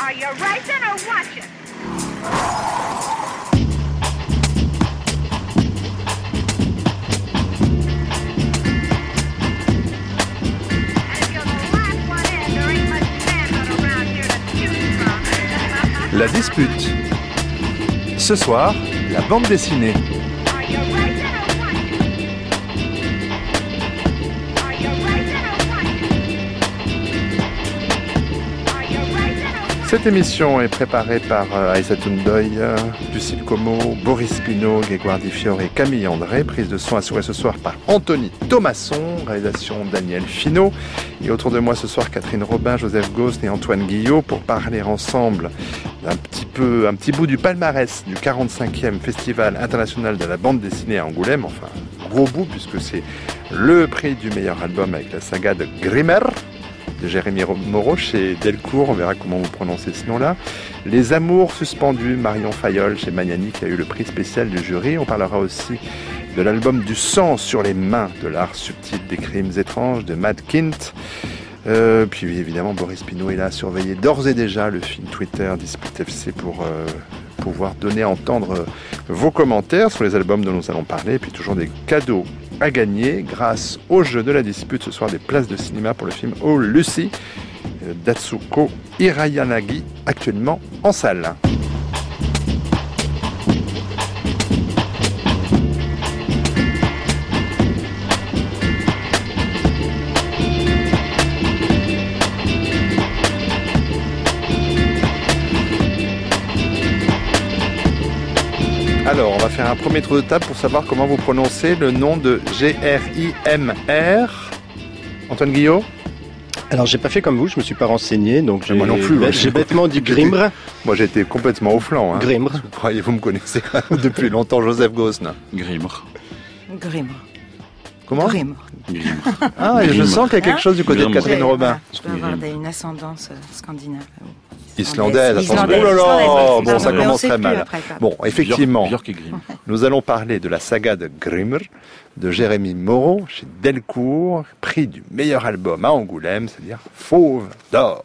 Are you racing or watching? La dispute. Ce soir, la bande dessinée. Cette émission est préparée par Aïssatou Ndoye, Lucille Como, Boris Pinault, Grégoire Di Fiore et Camille André. Prise de son assurée ce soir par Anthony Thomasson, réalisation Daniel Finot. Et autour de moi ce soir, Catherine Robin, Joseph Gauss et Antoine Guillot pour parler ensemble d'un petit bout du palmarès du 45e Festival international de la bande dessinée à Angoulême. Enfin, gros bout puisque c'est le prix du meilleur album avec la saga de Grimmer de Jérémy Moreau chez Delcourt, on verra comment vous prononcez ce nom-là. Les Amours suspendus, Marion Fayolle chez Magnani qui a eu le prix spécial du jury. On parlera aussi de l'album Du sang sur les mains, de l'art subtil des crimes étranges de Matt Kint. Puis évidemment Boris Pinault est là à surveiller d'ores et déjà le fil Twitter Dispute FC pour pouvoir donner à entendre vos commentaires sur les albums dont nous allons parler. Et puis toujours des cadeaux à gagner grâce au jeu de la dispute ce soir, des places de cinéma pour le film Oh Lucy d'Atsuko Hirayanagi, actuellement en salle. Alors, on va faire un premier tour de table pour savoir comment vous prononcez le nom de Grimr. Antoine Guillot ? Alors, j'ai pas fait comme vous, je me suis pas renseigné, donc moi non plus. J'ai bêtement dit Grimr. Moi, j'étais complètement au flanc. Grimr. Vous me connaissez depuis longtemps, Joseph Gosne. Grimr. Comment ? Grimr. Ah, et je sens qu'il y a quelque chose du côté de Catherine Robin. Je dois avoir une ascendance scandinave. Islandaise, attention. Islandaise. Oh là là, bon, Non, ça mais commence on sait très plus mal. après, quoi. Bon, effectivement, Björk et Grimm. nous allons parler de la saga de Grimmer, de Jérémy Moreau, chez Delcourt, prix du meilleur album à Angoulême, c'est-à-dire Fauve d'or.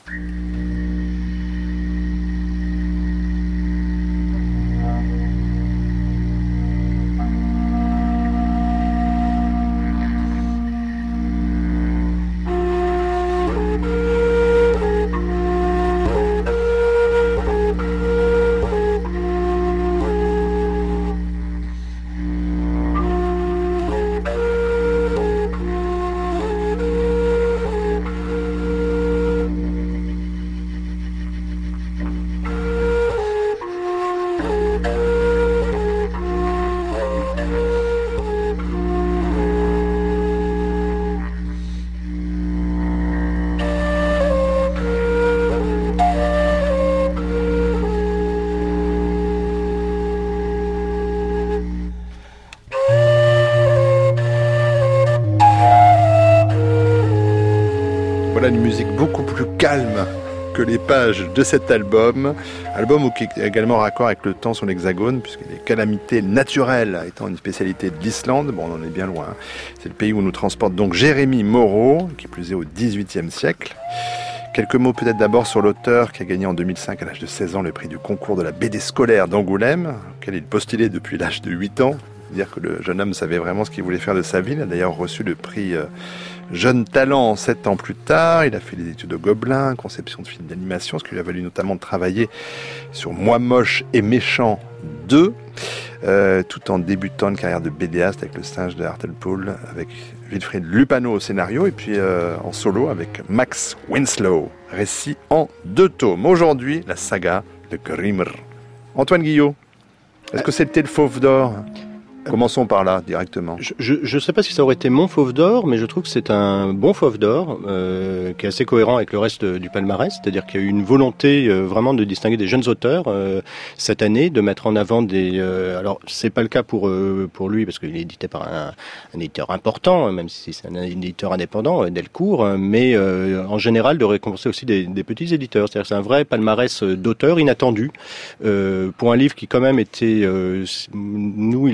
Voilà une musique beaucoup plus calme que les pages de cet album qui est également en raccord avec le temps sur l'Hexagone, puisque les calamités naturelles étant une spécialité de l'Islande, bon, on en est bien loin, c'est le pays où nous transporte donc Jérémy Moreau, qui plus est au XVIIIe siècle. Quelques mots peut-être d'abord sur l'auteur qui a gagné en 2005 à l'âge de 16 ans le prix du concours de la BD scolaire d'Angoulême, auquel il postulait depuis l'âge de 8 ans. Dire que le jeune homme savait vraiment ce qu'il voulait faire de sa vie. Il a d'ailleurs reçu le prix Jeune Talent 7 ans plus tard. Il a fait des études au Gobelin, conception de films d'animation, ce qui lui a valu notamment de travailler sur Moi moche et méchant 2, tout en débutant une carrière de BDaste avec Le Singe de Hartlepool, avec Wilfried Lupano au scénario, et puis en solo avec Max Winslow. Récit en 2 tomes. Aujourd'hui, la saga de Grimmer. Antoine Guillot, est-ce que c'était le Fauve d'or ? Commençons par là, directement. Je ne sais pas si ça aurait été mon Fauve d'or, mais je trouve que c'est un bon Fauve d'or, qui est assez cohérent avec le reste du palmarès, c'est-à-dire qu'il y a eu une volonté vraiment de distinguer des jeunes auteurs cette année, de mettre en avant des... alors, c'est pas le cas pour lui, parce qu'il est édité par un éditeur important, même si c'est un éditeur indépendant, Delcourt, mais en général de récompenser aussi des petits éditeurs. C'est-à-dire que c'est un vrai palmarès d'auteurs inattendus, pour un livre qui quand même était... nous, il allait assez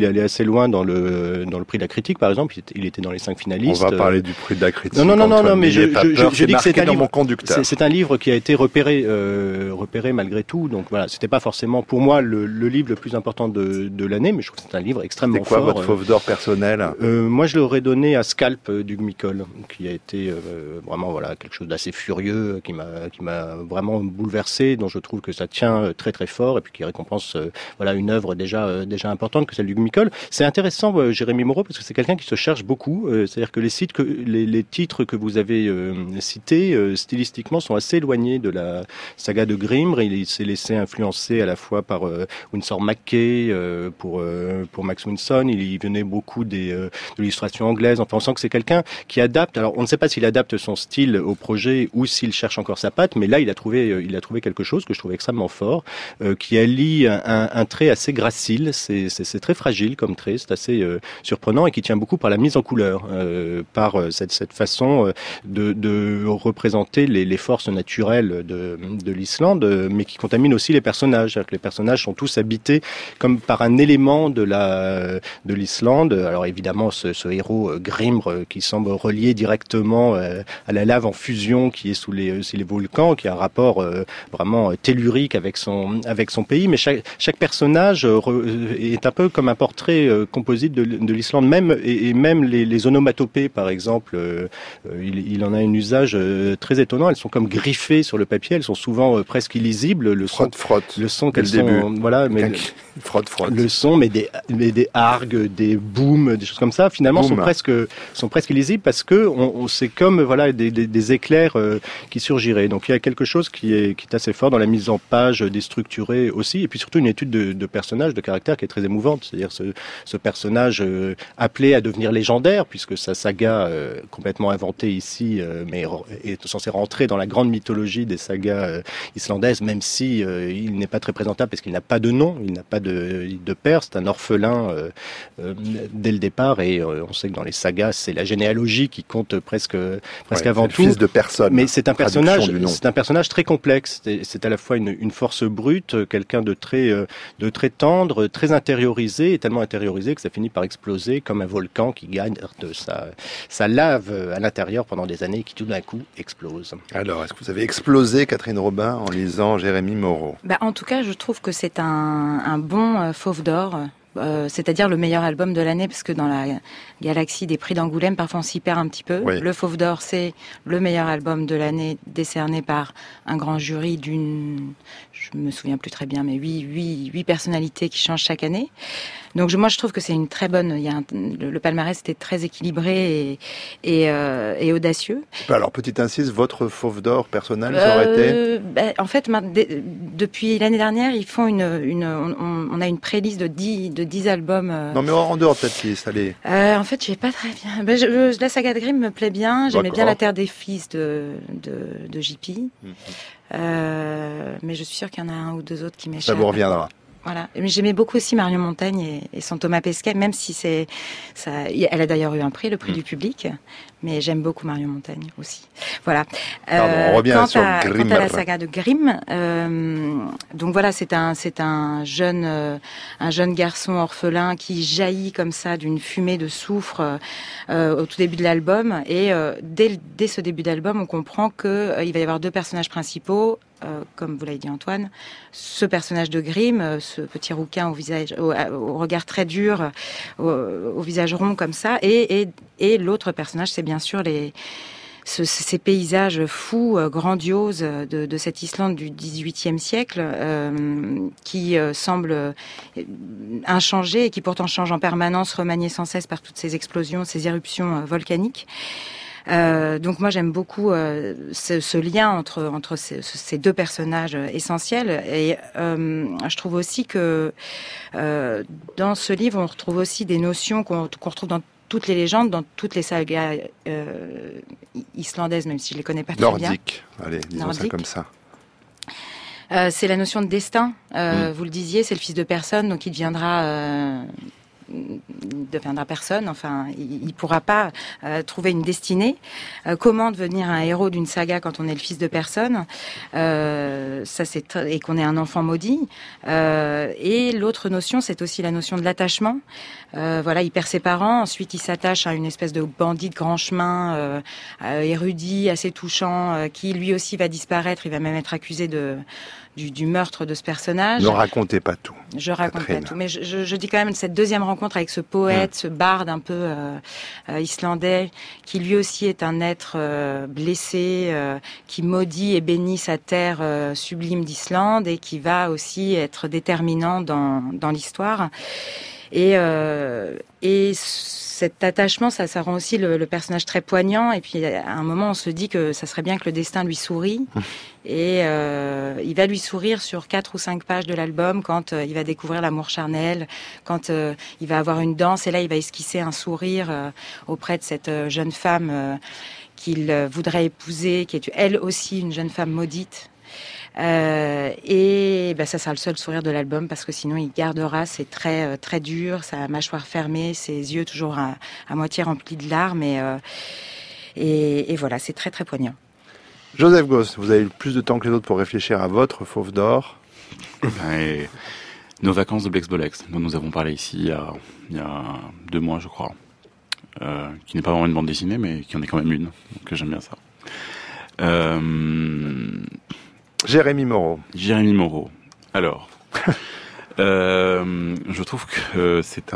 loin dans le prix de la critique, par exemple. Il était dans les 5 finalistes. On va parler du prix de la critique. Non, mais je dis que c'est un livre. Mon conducteur. C'est un livre qui a été repéré malgré tout. Donc voilà, c'était pas forcément pour moi le livre le plus important de l'année, mais je trouve que c'est un livre extrêmement fort. C'est quoi votre fauve d'or personnel? Moi, je l'aurais donné à Scalp d'Hugues Micol, qui a été vraiment quelque chose d'assez furieux, qui m'a vraiment bouleversé, dont je trouve que ça tient très très fort et puis qui récompense une œuvre déjà importante que celle d'Hugues Micol. C'est intéressant, Jérémy Moreau, parce que c'est quelqu'un qui se cherche beaucoup. C'est-à-dire que les titres que vous avez cités stylistiquement sont assez éloignés de la saga de Grimm. Il s'est laissé influencer à la fois par Winsor McCay pour Max Winson. Il venait beaucoup de l'illustration anglaise. Enfin, on sent que c'est quelqu'un qui adapte. Alors, on ne sait pas s'il adapte son style au projet ou s'il cherche encore sa patte, mais là, il a trouvé quelque chose que je trouve extrêmement fort, qui allie un trait assez gracile. C'est très fragile comme trait, c'est assez surprenant et qui tient beaucoup par la mise en couleur, par cette façon de représenter les forces naturelles de l'Islande, mais qui contamine aussi les personnages. C'est-à-dire que les personnages sont tous habités comme par un élément de l'Islande. Alors évidemment, ce héros Grimr qui semble relié directement à la lave en fusion qui est sous les volcans, qui a un rapport vraiment tellurique avec son pays. Mais chaque personnage est un peu comme un portrait composite de l'Islande même, et même les onomatopées, par exemple, il en a un usage très étonnant. Elles sont comme griffées sur le papier, elles sont souvent presque illisibles. Le son qu'elles sont, frotte. Le son, mais des argues, des booms, des choses comme ça, finalement sont presque illisibles parce que c'est comme des éclairs qui surgiraient. Donc il y a quelque chose qui est assez fort dans la mise en page déstructurée aussi, et puis surtout une étude de personnage, de caractère qui est très émouvante. C'est-à-dire ce personnage appelé à devenir légendaire, puisque sa saga complètement inventée ici, mais est censé rentrer dans la grande mythologie des sagas islandaises, même si il n'est pas très présentable parce qu'il n'a pas de nom, il n'a pas de père, c'est un orphelin dès le départ, et on sait que dans les sagas c'est la généalogie qui compte presque avant tout. Fils de personne. Mais c'est un personnage très complexe. C'est à la fois une force brute, quelqu'un de très tendre, très intériorisé, et tellement intériorisé que ça finit par exploser comme un volcan qui gagne de sa lave à l'intérieur pendant des années, qui tout d'un coup explose. Alors, est-ce que vous avez explosé, Catherine Robin, en lisant Jérémy Moreau? En tout cas, je trouve que c'est un bon fauve d'or. C'est-à-dire le meilleur album de l'année, parce que dans la galaxie des prix d'Angoulême, parfois on s'y perd un petit peu. Oui. Le Fauve d'Or, c'est le meilleur album de l'année décerné par un grand jury je me souviens plus très bien, mais 8 personnalités qui changent chaque année. Donc moi je trouve que c'est une très bonne. Le palmarès était très équilibré et audacieux. Alors petite incise, votre Fauve d'Or personnel, ça aurait été en fait, depuis l'année dernière, ils font on a une pré-liste de 10 albums. Non mais en dehors de cette liste, allez. En fait, je vais pas très bien. La saga de Grimm me plaît bien. J'aimais bien La Terre des Fils de JP. Mais je suis sûre qu'il y en a un ou deux autres qui m'échappent. Ça vous reviendra. Voilà. Mais j'aimais beaucoup aussi Marion Montaigne et son Thomas Pesquet, même si elle a d'ailleurs eu un prix, le prix du public. Mais j'aime beaucoup Marion Montaigne aussi. Voilà. On revient sur Grimm. Quant à la saga de Grimm, donc voilà, c'est un jeune garçon orphelin qui jaillit comme ça d'une fumée de soufre au tout début de l'album. Et dès ce début d'album, on comprend que il va y avoir deux personnages principaux. Comme vous l'avez dit Antoine, ce personnage de Grimm, ce petit rouquin au regard très dur, au visage rond comme ça, et l'autre personnage, c'est bien sûr ces paysages fous, grandioses de cette Islande du XVIIIe siècle, qui semblent inchangés et qui pourtant changent en permanence, remaniés sans cesse par toutes ces explosions, ces éruptions volcaniques. Donc moi j'aime beaucoup ce lien entre ces deux personnages essentiels, et je trouve aussi que dans ce livre on retrouve aussi des notions qu'on retrouve dans toutes les légendes, dans toutes les sagas islandaises, même si je les connais pas très bien. Nordique, allez, disons ça comme ça. C'est la notion de destin. Vous le disiez, c'est le fils de personne, donc il deviendra deviendra personne. Enfin, il pourra pas trouver une destinée. Comment devenir un héros d'une saga quand on est le fils de personne, et qu'on est un enfant maudit. Et l'autre notion, c'est aussi la notion de l'attachement. Voilà, il perd ses parents, ensuite il s'attache à une espèce de bandit de grand chemin, érudit, assez touchant, qui lui aussi va disparaître. Il va même être accusé du meurtre de ce personnage. Ne racontez pas tout. Je raconte pas tout, mais je dis quand même cette deuxième rencontre avec ce poète, ce barde un peu islandais, qui lui aussi est un être blessé, qui maudit et bénit sa terre sublime d'Islande et qui va aussi être déterminant dans l'histoire. Et cet attachement, ça rend aussi le personnage très poignant. Et puis, à un moment, on se dit que ça serait bien que le destin lui sourie. Et il va lui sourire sur 4 ou 5 pages de l'album quand il va découvrir l'amour charnel, quand il va avoir une danse. Et là, il va esquisser un sourire auprès de cette jeune femme qu'il voudrait épouser, qui est elle aussi une jeune femme maudite. Et ça sera le seul sourire de l'album, parce que sinon il gardera ses traits très durs, sa mâchoire fermée, ses yeux toujours à moitié remplis de larmes, et voilà, c'est très très poignant. Joseph Goss, vous avez eu plus de temps que les autres pour réfléchir à votre Fauve d'or. Et nos vacances de Blex-Bolex, dont nous avons parlé ici il y a 2 mois, je crois, qui n'est pas vraiment une bande dessinée, mais qui en est quand même une, donc j'aime bien ça. Jérémy Moreau. Alors, je trouve que c'est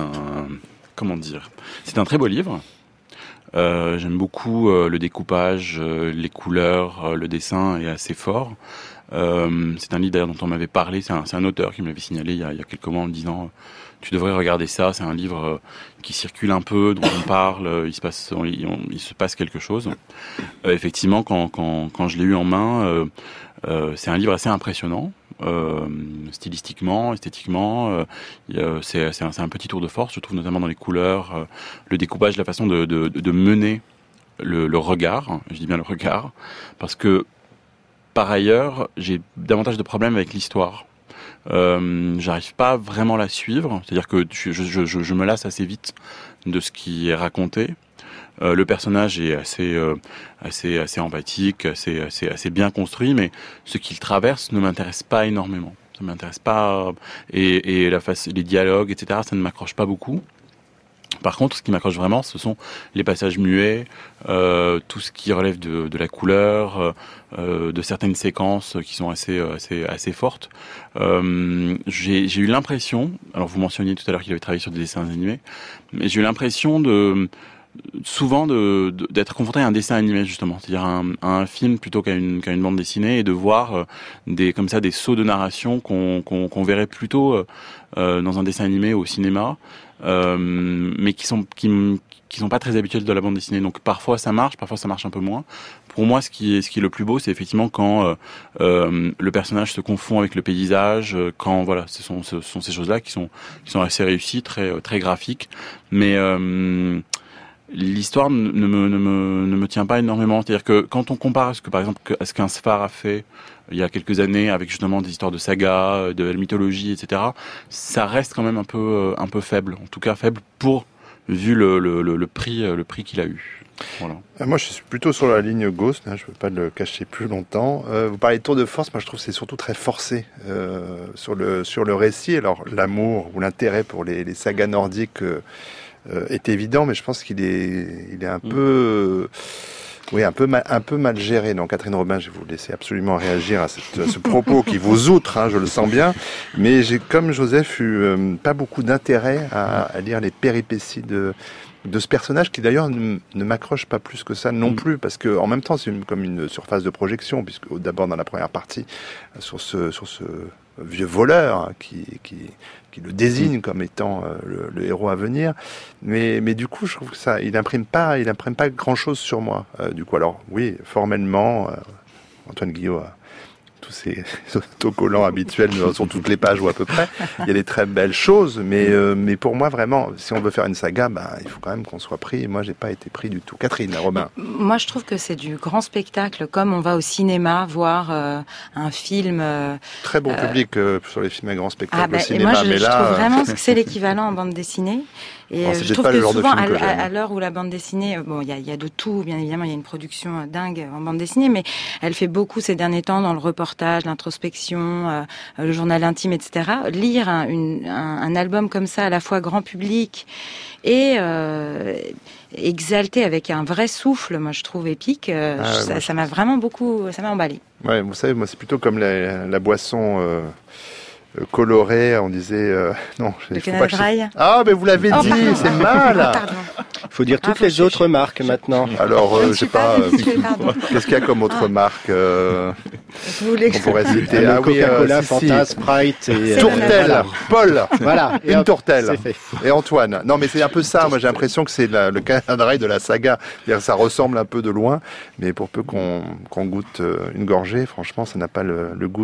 un très beau livre. J'aime beaucoup le découpage, les couleurs, le dessin est assez fort. C'est un livre d'ailleurs dont on m'avait parlé, c'est un auteur qui me l'avait signalé il y a quelques mois en me disant tu devrais regarder ça, c'est un livre qui circule un peu, dont on parle, il se passe quelque chose. Effectivement, quand je l'ai eu en main, c'est un livre assez impressionnant, stylistiquement, esthétiquement. C'est un petit tour de force, je trouve, notamment dans les couleurs, le découpage, la façon de mener le regard. Je dis bien le regard, parce que par ailleurs, j'ai davantage de problèmes avec l'histoire. J'arrive pas vraiment à la suivre, c'est-à-dire que je me lasse assez vite de ce qui est raconté. Le personnage est assez empathique, assez bien construit, mais ce qu'il traverse ne m'intéresse pas énormément. Ça m'intéresse pas, et les dialogues, etc., ça ne m'accroche pas beaucoup. Par contre, ce qui m'accroche vraiment, ce sont les passages muets, tout ce qui relève de la couleur, de certaines séquences qui sont assez fortes. J'ai eu l'impression, alors vous mentionniez tout à l'heure qu'il avait travaillé sur des dessins animés, mais j'ai eu l'impression souvent d'être confronté à un dessin animé, justement, c'est-à-dire à un film plutôt qu'à une bande dessinée, et de voir des sauts de narration qu'on verrait plutôt dans un dessin animé au cinéma, mais qui sont pas très habituels de la bande dessinée. Donc parfois ça marche un peu moins. Pour moi, ce qui est le plus beau, c'est effectivement quand le personnage se confond avec le paysage, quand voilà, ce sont ces choses-là qui sont assez réussies, très très graphiques, mais l'histoire ne me tient pas énormément. C'est-à-dire que quand on compare à ce qu'un Sfar a fait il y a quelques années avec justement des histoires de saga, de la mythologie, etc., ça reste quand même un peu faible. En tout cas faible vu le prix qu'il a eu. Voilà. Moi, je suis plutôt sur la ligne Ghost, je ne peux pas le cacher plus longtemps. Vous parlez de tour de force, moi je trouve que c'est surtout très forcé sur le récit. Alors l'amour ou l'intérêt pour les sagas nordiques est évident, mais je pense qu'il est un peu... Oui, un peu mal géré. Donc, Catherine Robin, je vais vous laisser absolument réagir à ce propos qui vous outre, je le sens bien. Mais j'ai, comme Joseph, eu pas beaucoup d'intérêt à lire les péripéties de ce personnage, qui d'ailleurs ne m'accroche pas plus que ça non plus, parce que en même temps, c'est comme une surface de projection, puisque d'abord dans la première partie, sur ce vieux voleur qui le désigne comme étant le héros à venir, mais du coup je trouve que ça il imprime pas grand chose sur moi. Du coup, alors oui, formellement Antoine Guillot a tous ces autocollants habituels sur toutes les pages ou à peu près. Il y a des très belles choses, mais pour moi vraiment, si on veut faire une saga, il faut quand même qu'on soit pris. Moi, j'ai pas été pris du tout. Catherine, Robin. Moi, je trouve que c'est du grand spectacle, comme on va au cinéma voir un film. Très bon public sur les films à grand spectacle au et cinéma, moi, mais je là, trouve vraiment que c'est l'équivalent en bande dessinée. Et je trouve que souvent, à l'heure où la bande dessinée, bon, il y a de tout, bien évidemment, il y a une production dingue en bande dessinée, mais elle fait beaucoup ces derniers temps dans le reportage, l'introspection, le journal intime, etc. Lire un album comme ça, à la fois grand public et exalté avec un vrai souffle, moi je trouve épique. Ça m'a vraiment beaucoup, ça m'a emballé. Ouais, vous savez, moi c'est plutôt comme la boisson colorée, on disait non. Le Canada Dry. Ah, mais vous l'avez dit, c'est mal. Il faut dire toutes les autres marques maintenant. Alors, je sais pas. Qu'est-ce qu'il y a comme autre marque on pourrait citer Coca-Cola, Fanta, Sprite et Tourtel, Paul. Voilà, une tourtelle. C'est fait. Et Antoine. Non, mais c'est un peu ça. Moi, j'ai l'impression que c'est le Canada Dry de la saga. C'est-à-dire, ça ressemble un peu de loin, mais pour peu qu'on goûte une gorgée, franchement, ça n'a pas le goût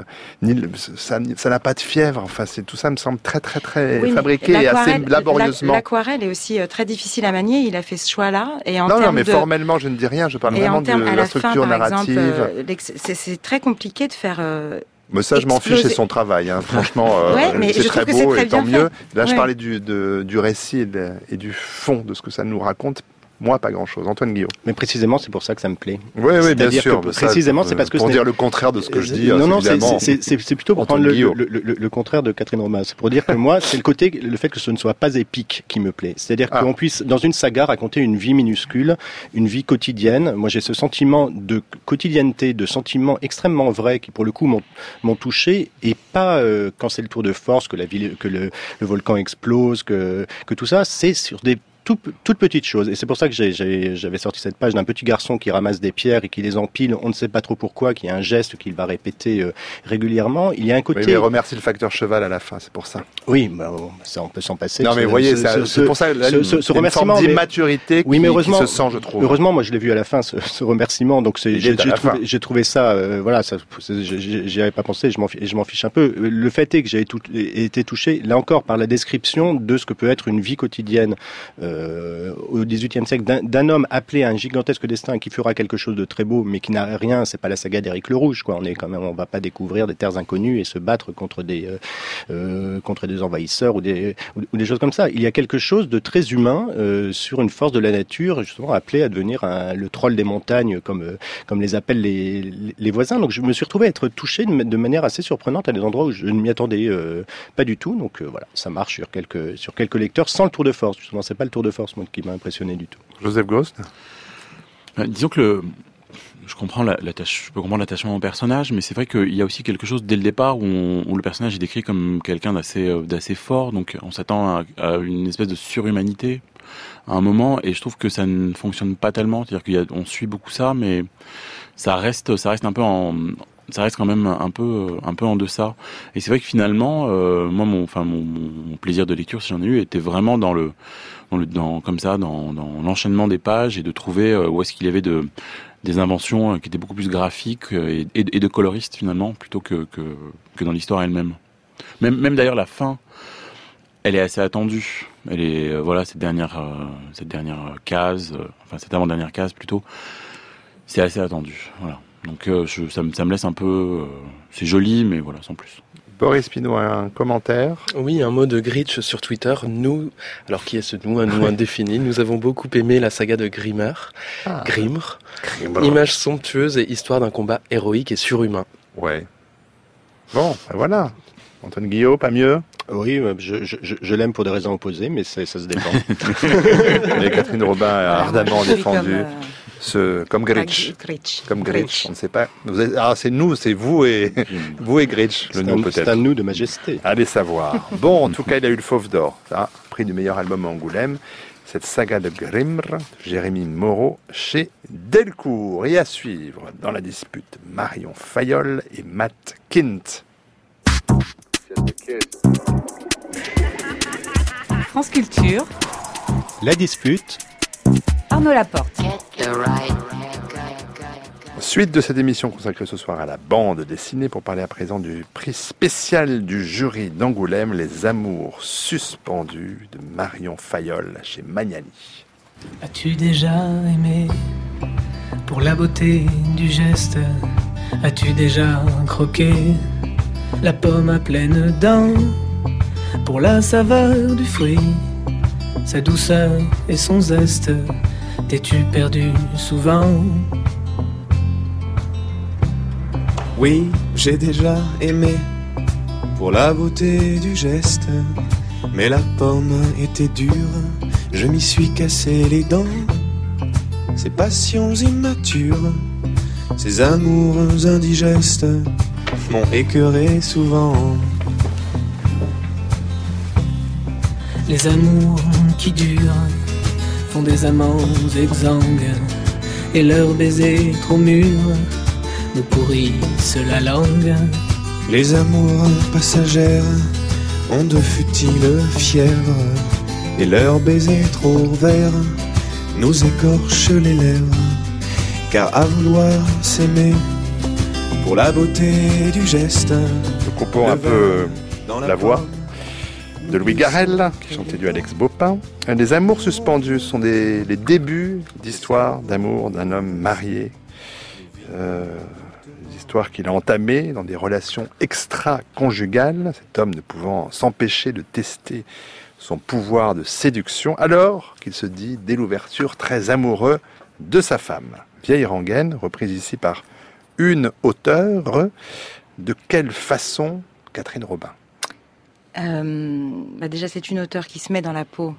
ça n'a pas de fièvre. Enfin, tout ça me semble très, très, très fabriqué et assez laborieusement. L'aquarelle est aussi très difficile à manier. Il a fait ce choix-là. Et non, mais formellement, je ne dis rien. Je parle vraiment de la structure narrative. C'est très compliqué de faire. Mais ça, je m'en fiche, c'est son travail. Hein. Franchement, c'est très beau et tant mieux. Là, je parlais du récit et du fond de ce que ça nous raconte. Moi, pas grand-chose. Antoine Guillot. Mais précisément, c'est pour ça que ça me plaît. Oui, bien sûr. Précisément, c'est parce que... Pour dire le contraire de ce que je dis, non, c'est plutôt pour prendre le contraire de Catherine Romain. C'est pour dire que moi, c'est le fait que ce ne soit pas épique qui me plaît. C'est-à-dire qu'on puisse, dans une saga, raconter une vie minuscule, une vie quotidienne. Moi, j'ai ce sentiment de quotidienneté, de sentiments extrêmement vrais qui, pour le coup, m'ont touché, et pas quand c'est le tour de force, que le volcan explose, que tout ça, c'est sur des toute petite chose. Et c'est pour ça que j'avais sorti cette page d'un petit garçon qui ramasse des pierres et qui les empile, on ne sait pas trop pourquoi, qui a un geste qu'il va répéter régulièrement. Il y a un côté... Oui, mais remercie le facteur cheval à la fin, c'est pour ça. Oui, ça on peut s'en passer. Non mais vous voyez, c'est pour ça ce remerciement d'immaturité qui se sent, je trouve. Heureusement, moi je l'ai vu à la fin, ce remerciement, donc j'ai trouvé ça, j'y avais pas pensé, je m'en fiche un peu. Le fait est que j'ai été touché, là encore, par la description de ce que peut être une vie quotidienne au XVIIIe siècle d'un homme appelé à un gigantesque destin qui fera quelque chose de très beau, mais qui n'a rien. C'est pas la saga d'Éric le Rouge, quoi. On va pas découvrir des terres inconnues et se battre contre des envahisseurs ou des choses comme ça. Il y a quelque chose de très humain sur une force de la nature, justement appelé à devenir le troll des montagnes, comme les appellent les voisins. Donc je me suis retrouvé à être touché de manière assez surprenante à des endroits où je ne m'y attendais pas du tout. Donc voilà, ça marche sur quelques lecteurs sans le tour de force. Justement, c'est pas le tour de force moi qui m'a impressionné du tout. Joseph Ghost. Disons que je peux comprendre l'attachement au personnage, mais c'est vrai qu'il y a aussi quelque chose dès le départ où le personnage est décrit comme quelqu'un d'assez fort, donc on s'attend à une espèce de surhumanité à un moment, et je trouve que ça ne fonctionne pas tellement. C'est-à-dire qu'on suit beaucoup ça, mais ça reste quand même un peu en deçà. Et c'est vrai que finalement, moi, mon plaisir de lecture, si j'en ai eu, était vraiment dans l'enchaînement des pages et de trouver où est-ce qu'il y avait des inventions qui étaient beaucoup plus graphiques et de coloristes finalement, plutôt que dans l'histoire elle-même. Même d'ailleurs la fin, elle est assez attendue. Elle est cette dernière case, cette avant-dernière case plutôt, c'est assez attendu. Voilà. Donc ça me laisse un peu... c'est joli, mais voilà, sans plus. Boris Pinault, un commentaire? Oui, un mot de Gritch sur Twitter. Nous, alors qui est ce nous? Un nous indéfini. Nous avons beaucoup aimé la saga de Grimr. Image somptueuse et histoire d'un combat héroïque et surhumain. Ouais. Bon, voilà. Antoine Guillot, pas mieux? Oui, je l'aime pour des raisons opposées, mais ça se dépend. Et Catherine Robin a ardemment défendu. Comme Gritch. Comme Gritch, on ne sait pas. C'est nous, c'est vous et Gritch, le nom peut-être. C'est un nous de majesté. Allez savoir. Bon, en tout cas, il a eu le Fauve d'Or, prix du meilleur album à Angoulême. Cette saga de Grimr, Jérémy Moreau, chez Delcourt. Et à suivre, dans la dispute, Marion Fayolle et Matt Kint. France Culture. La dispute. Arnaud Laporte. Suite de cette émission consacrée ce soir à la bande dessinée pour parler à présent du prix spécial du jury d'Angoulême, Les Amours suspendus de Marion Fayolle chez Magnani. As-tu déjà aimé pour la beauté du geste? As-tu déjà croqué la pomme à pleines dents pour la saveur du fruit, sa douceur et son zeste? T'es-tu perdu souvent? Oui, j'ai déjà aimé pour la beauté du geste, mais la pomme était dure, je m'y suis cassé les dents. Ces passions immatures, ces amours indigestes m'ont écœuré souvent. Les amours qui durent font des amants exsangues, et leurs baisers trop mûrs nous pourrissent la langue. Les amours passagères ont de futiles fièvres, et leurs baisers trop verts nous écorchent les lèvres. Car à vouloir s'aimer pour la beauté du geste, Nous coupons un peu la voix de Louis Garrel, qui chantait du Alex Bopin. Les Amours suspendus sont les débuts d'histoires d'amour d'un homme marié. Des histoires qu'il a entamées dans des relations extra-conjugales, cet homme ne pouvant s'empêcher de tester son pouvoir de séduction, alors qu'il se dit, dès l'ouverture, très amoureux de sa femme. Vieille rengaine, reprise ici par une auteure. De quelle façon, Catherine Robin? Déjà, c'est une auteure qui se met dans la peau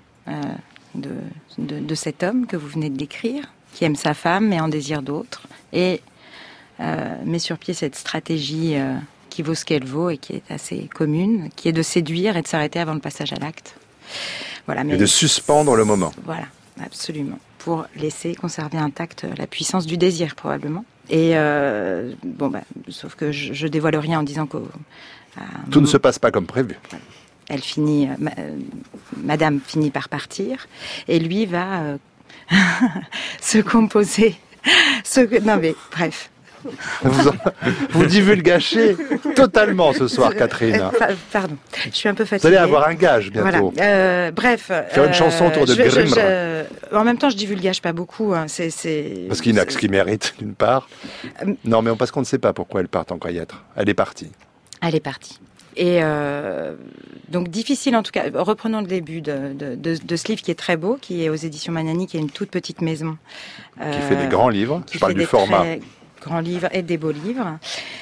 de cet homme que vous venez de décrire, qui aime sa femme mais en désire d'autres, et met sur pied cette stratégie qui vaut ce qu'elle vaut et qui est assez commune, qui est de séduire et de s'arrêter avant le passage à l'acte. Voilà, mais Et de suspendre le moment. Voilà, absolument. Pour laisser conserver intacte la puissance du désir, probablement. Et sauf que je dévoile rien en disant que tout ne se passe pas comme prévu. Elle finit, Madame finit par partir, et lui va se composer. Non mais bref. Vous divulgachez totalement ce soir, Catherine. Pardon, je suis un peu Vous fatiguée. allez avoir un gage bientôt. Voilà. Bref. Faire une chanson autour de Grimm. En même temps, je divulgage pas beaucoup. Hein. Parce qu'il n'a que ce qu'il mérite, d'une part. Non, mais parce qu'on ne sait pas pourquoi elle part en croyêtre. Elle est partie. Elle est partie. Et donc difficile en tout cas. Reprenons le début de ce livre qui est très beau, qui est aux éditions Magnani, qui est une toute petite maison. Qui fait des grands livres. Je parle du format. Très grands livres et des beaux livres.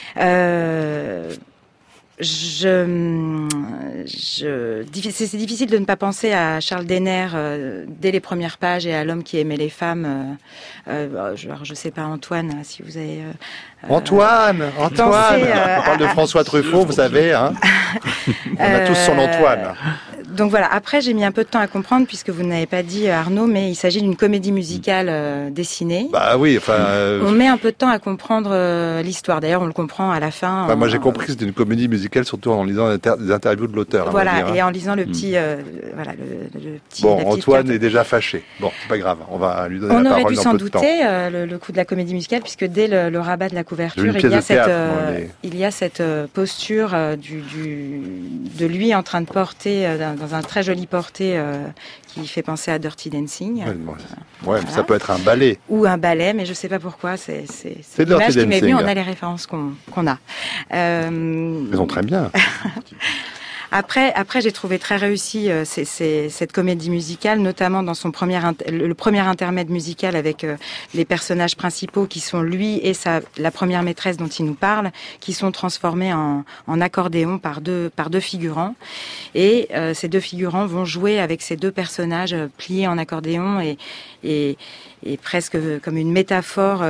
C'est difficile de ne pas penser à Charles Denner dès les premières pages et à l'homme qui aimait les femmes. Je sais pas, Antoine, si vous avez... Antoine. On parle de François Truffaut, vous savez. Hein. On a tous son Antoine. Donc voilà, après j'ai mis un peu de temps à comprendre, puisque vous n'avez pas dit, Arnaud, mais il s'agit d'une comédie musicale dessinée. Bah oui, on met un peu de temps à comprendre l'histoire. D'ailleurs, on le comprend à la fin. Moi j'ai compris que c'était une comédie musicale, surtout en lisant des interviews de l'auteur. Voilà, et en lisant le petit... le petit bon, Antoine est déjà fâché. Bon, c'est pas grave, on va lui donner la parole. On aurait dû s'en douter, le le coup de la comédie musicale, puisque dès le rabat de la couverture, il y a cette posture de lui en train de porter... dans un très joli porté qui fait penser à Dirty Dancing. Voilà. Ça peut être un ballet. Ou un ballet, mais je ne sais pas pourquoi. C'est l'image qui m'est venue, on a les références qu'on a. Ils ont très bien. Après, j'ai trouvé très réussi cette comédie musicale, notamment dans son le premier intermède musical avec les personnages principaux qui sont lui et la première maîtresse dont il nous parle, qui sont transformés en accordéon par deux figurants. Et ces deux figurants vont jouer avec ces deux personnages pliés en accordéon et presque comme une métaphore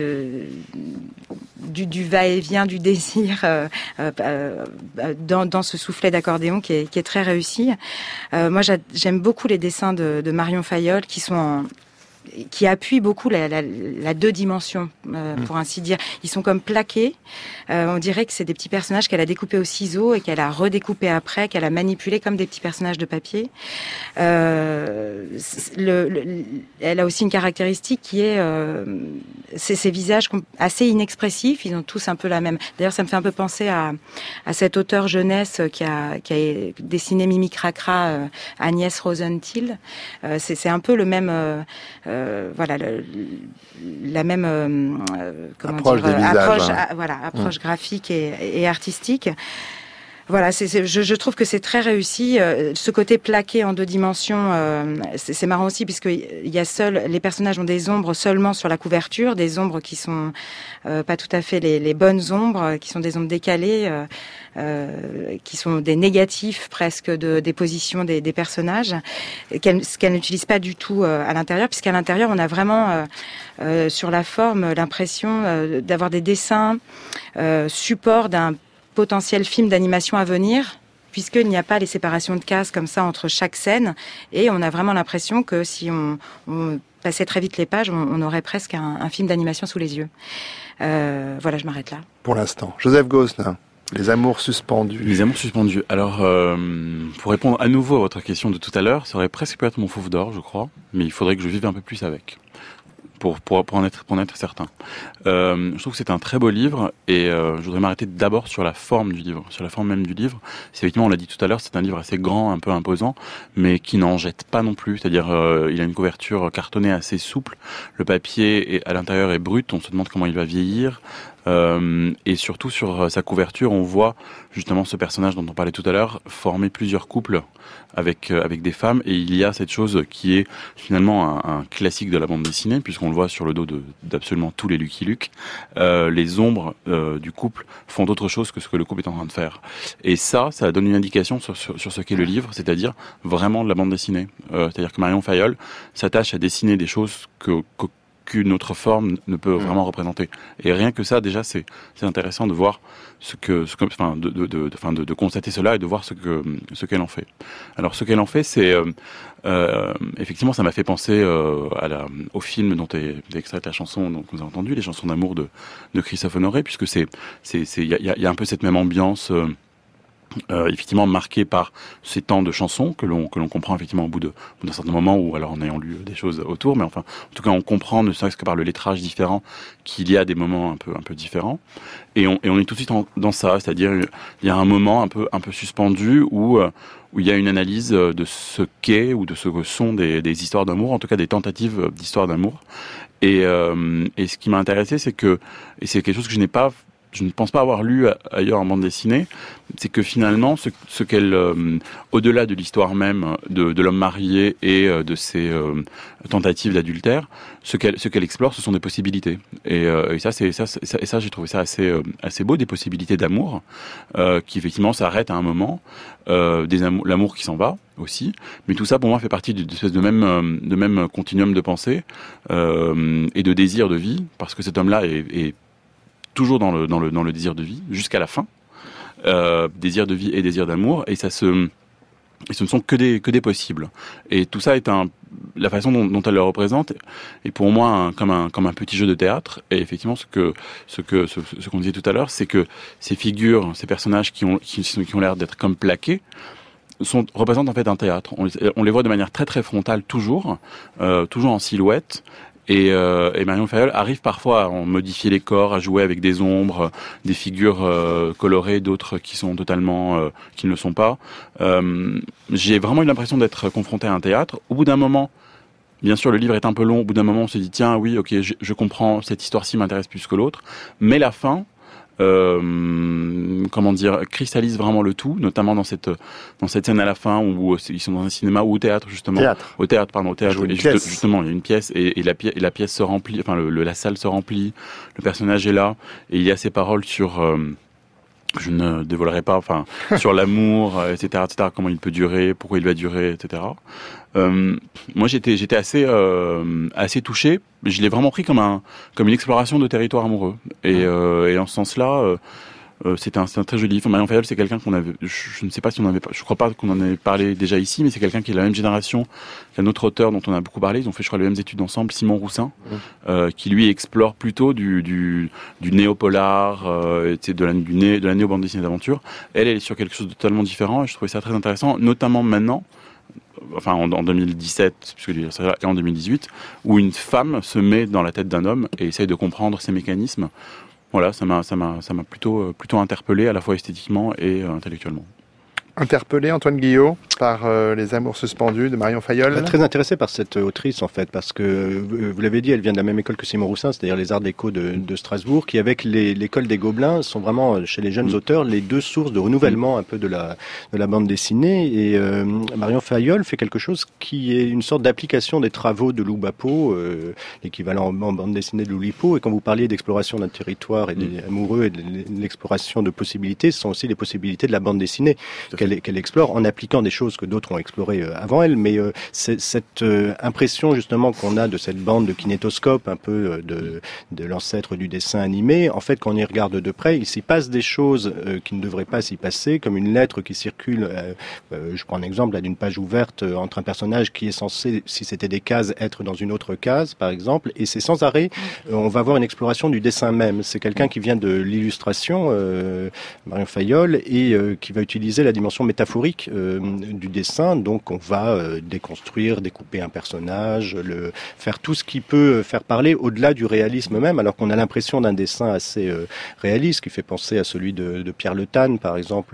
du va-et-vient du désir dans ce soufflet d'accordéon qui est très réussi. Moi, j'aime beaucoup les dessins de Marion Fayolle qui sont qui appuie beaucoup la deux dimensions, pour ainsi dire. Ils sont comme plaqués. On dirait que c'est des petits personnages qu'elle a découpés au ciseau et qu'elle a redécoupés après, qu'elle a manipulés comme des petits personnages de papier. Elle a aussi une caractéristique qui est ces visages assez inexpressifs. Ils ont tous un peu la même. D'ailleurs, ça me fait un peu penser à cet auteur jeunesse qui a dessiné Mimi Cracra, Agnès Rosenthal. C'est un peu le même. La même approche graphique et artistique. Voilà, je trouve que c'est très réussi. Ce côté plaqué en deux dimensions, c'est marrant aussi puisque les personnages ont des ombres seulement sur la couverture, des ombres qui sont pas tout à fait les bonnes ombres, qui sont des ombres décalées, qui sont des négatifs presque des positions des personnages, ce qu'elle n'utilise pas du tout à l'intérieur, puisqu'à l'intérieur on a vraiment sur la forme l'impression d'avoir des dessins support d'un potentiel film d'animation à venir, puisqu'il n'y a pas les séparations de cases comme ça entre chaque scène, et on a vraiment l'impression que si on passait très vite les pages, on aurait presque un film d'animation sous les yeux. Voilà, je m'arrête là. Pour l'instant. Joseph Gosselin, les amours suspendus. Les amours suspendus. Alors, pour répondre à nouveau à votre question de tout à l'heure, ça aurait presque pu être mon fauve d'or, je crois, mais il faudrait que je vive un peu plus avec. Pour en être certain. Je trouve que c'est un très beau livre et je voudrais m'arrêter d'abord sur la forme du livre, sur la forme même du livre. C'est effectivement, on l'a dit tout à l'heure, c'est un livre assez grand, un peu imposant, mais qui n'en jette pas non plus. C'est-à-dire, il a une couverture cartonnée assez souple. Le papier à l'intérieur est brut. On se demande comment il va vieillir. Et surtout sur sa couverture, on voit justement ce personnage dont on parlait tout à l'heure former plusieurs couples avec des femmes, et il y a cette chose qui est finalement un classique de la bande dessinée, puisqu'on le voit sur le dos d'absolument tous les Lucky Luke. Les ombres du couple font autre chose que ce que le couple est en train de faire, et ça donne une indication sur ce qu'est le livre, c'est-à-dire vraiment de la bande dessinée. C'est-à-dire que Marion Fayolle s'attache à dessiner des choses qu'une autre forme ne peut vraiment représenter. Et rien que ça, déjà, c'est intéressant de voir de constater cela et de voir ce qu'elle en fait. Alors, ce qu'elle en fait, c'est effectivement, ça m'a fait penser au film dont est extraite la chanson dont vous avez entendu, les chansons d'amour de Christophe Honoré, puisque il y a un peu cette même ambiance. Effectivement marqué par ces temps de chansons que l'on comprend effectivement au bout d'un certain moment, ou alors en ayant lu des choses autour, mais enfin en tout cas on comprend, ne serait-ce que par le lettrage différent, qu'il y a des moments un peu différents, et on est tout de suite dans ça, c'est-à-dire il y a un moment un peu suspendu où il y a une analyse de ce qu'est ou de ce que sont des histoires d'amour, en tout cas des tentatives d'histoires d'amour, et ce qui m'a intéressé, c'est que, et c'est quelque chose que je ne pense pas avoir lu ailleurs en bande dessinée, c'est que finalement, ce qu'elle, au-delà de l'histoire même de l'homme marié et de ses tentatives d'adultère, ce qu'elle explore, ce sont des possibilités. Et ça, j'ai trouvé ça assez beau, des possibilités d'amour qui effectivement s'arrêtent à un moment, l'amour qui s'en va aussi. Mais tout ça, pour moi, fait partie d'une espèce de même continuum de pensée et de désir de vie, parce que cet homme-là est toujours dans le désir de vie jusqu'à la fin, désir de vie et désir d'amour, et ce ne sont que des possibles. Et tout ça est la façon dont elle le représente est pour moi comme un petit jeu de théâtre. Et effectivement, ce qu'on disait tout à l'heure, c'est que ces figures, ces personnages qui ont l'air d'être comme plaqués, représentent en fait un théâtre. On les voit de manière très très frontale, toujours en silhouette. Et Marion Fayolle arrive parfois à en modifier les corps, à jouer avec des ombres, des figures colorées, d'autres qui sont totalement qui ne le sont pas. J'ai vraiment eu l'impression d'être confronté à un théâtre. Au bout d'un moment, bien sûr, le livre est un peu long. Au bout d'un moment, on se dit tiens, oui, ok, je comprends, cette histoire-ci m'intéresse plus que l'autre. Mais la fin, cristallise vraiment le tout, notamment dans cette scène à la fin où ils sont dans un cinéma ou au théâtre justement. Au théâtre. Et justement, il y a une pièce et la pièce se remplit, enfin la salle se remplit, le personnage est là et il y a ces paroles sur je ne dévoilerai pas, enfin sur l'amour, etc., comment il peut durer, pourquoi il va durer, etc. Moi, j'étais assez touché. Je l'ai vraiment pris comme une exploration de territoire amoureux. Et en ce sens-là, C'est un très joli livre. Marion Fayolle, c'est quelqu'un qu'on avait, je ne sais pas si on avait, je crois pas qu'on en avait parlé déjà ici, mais c'est quelqu'un qui est de la même génération qu'un autre auteur dont on a beaucoup parlé. Ils ont fait, je crois, les mêmes études ensemble, Simon Roussin, qui lui explore plutôt du néo-polar, de la néo-bande dessinée d'aventure. Elle est sur quelque chose de totalement différent, et je trouvais ça très intéressant, notamment maintenant, enfin en 2017, puisque c'est en 2018, où une femme se met dans la tête d'un homme et essaye de comprendre ses mécanismes. Voilà, ça m'a plutôt interpellé à la fois esthétiquement et intellectuellement. Interpellé, Antoine Guillot, par Les Amours suspendus de Marion Fayolle. Très intéressé par cette autrice, en fait, parce que, vous l'avez dit, elle vient de la même école que Simon Roussin, c'est-à-dire les Arts Déco de Strasbourg, qui, avec l'école des Gobelins, sont vraiment, chez les jeunes auteurs, les deux sources de renouvellement un peu de la bande dessinée. Et Marion Fayolle fait quelque chose qui est une sorte d'application des travaux de Lou Bapo, l'équivalent en bande dessinée de Loulipo. Et quand vous parliez d'exploration d'un territoire et des amoureux et de l'exploration de possibilités, ce sont aussi les possibilités de la bande dessinée qu'elle explore en appliquant des choses que d'autres ont explorées avant elle, mais cette impression justement qu'on a de cette bande de kinétoscope, un peu de l'ancêtre du dessin animé, en fait quand on y regarde de près, il s'y passe des choses qui ne devraient pas s'y passer, comme une lettre qui circule, je prends un exemple là d'une page ouverte entre un personnage qui est censé, si c'était des cases, être dans une autre case par exemple, et c'est sans arrêt, on va voir une exploration du dessin même. C'est quelqu'un qui vient de l'illustration, Marion Fayolle, et qui va utiliser la dimension métaphorique du dessin, donc on va déconstruire, découper un personnage, faire tout ce qui peut faire parler au-delà du réalisme même, alors qu'on a l'impression d'un dessin assez réaliste, qui fait penser à celui de Pierre Le Tan, par exemple,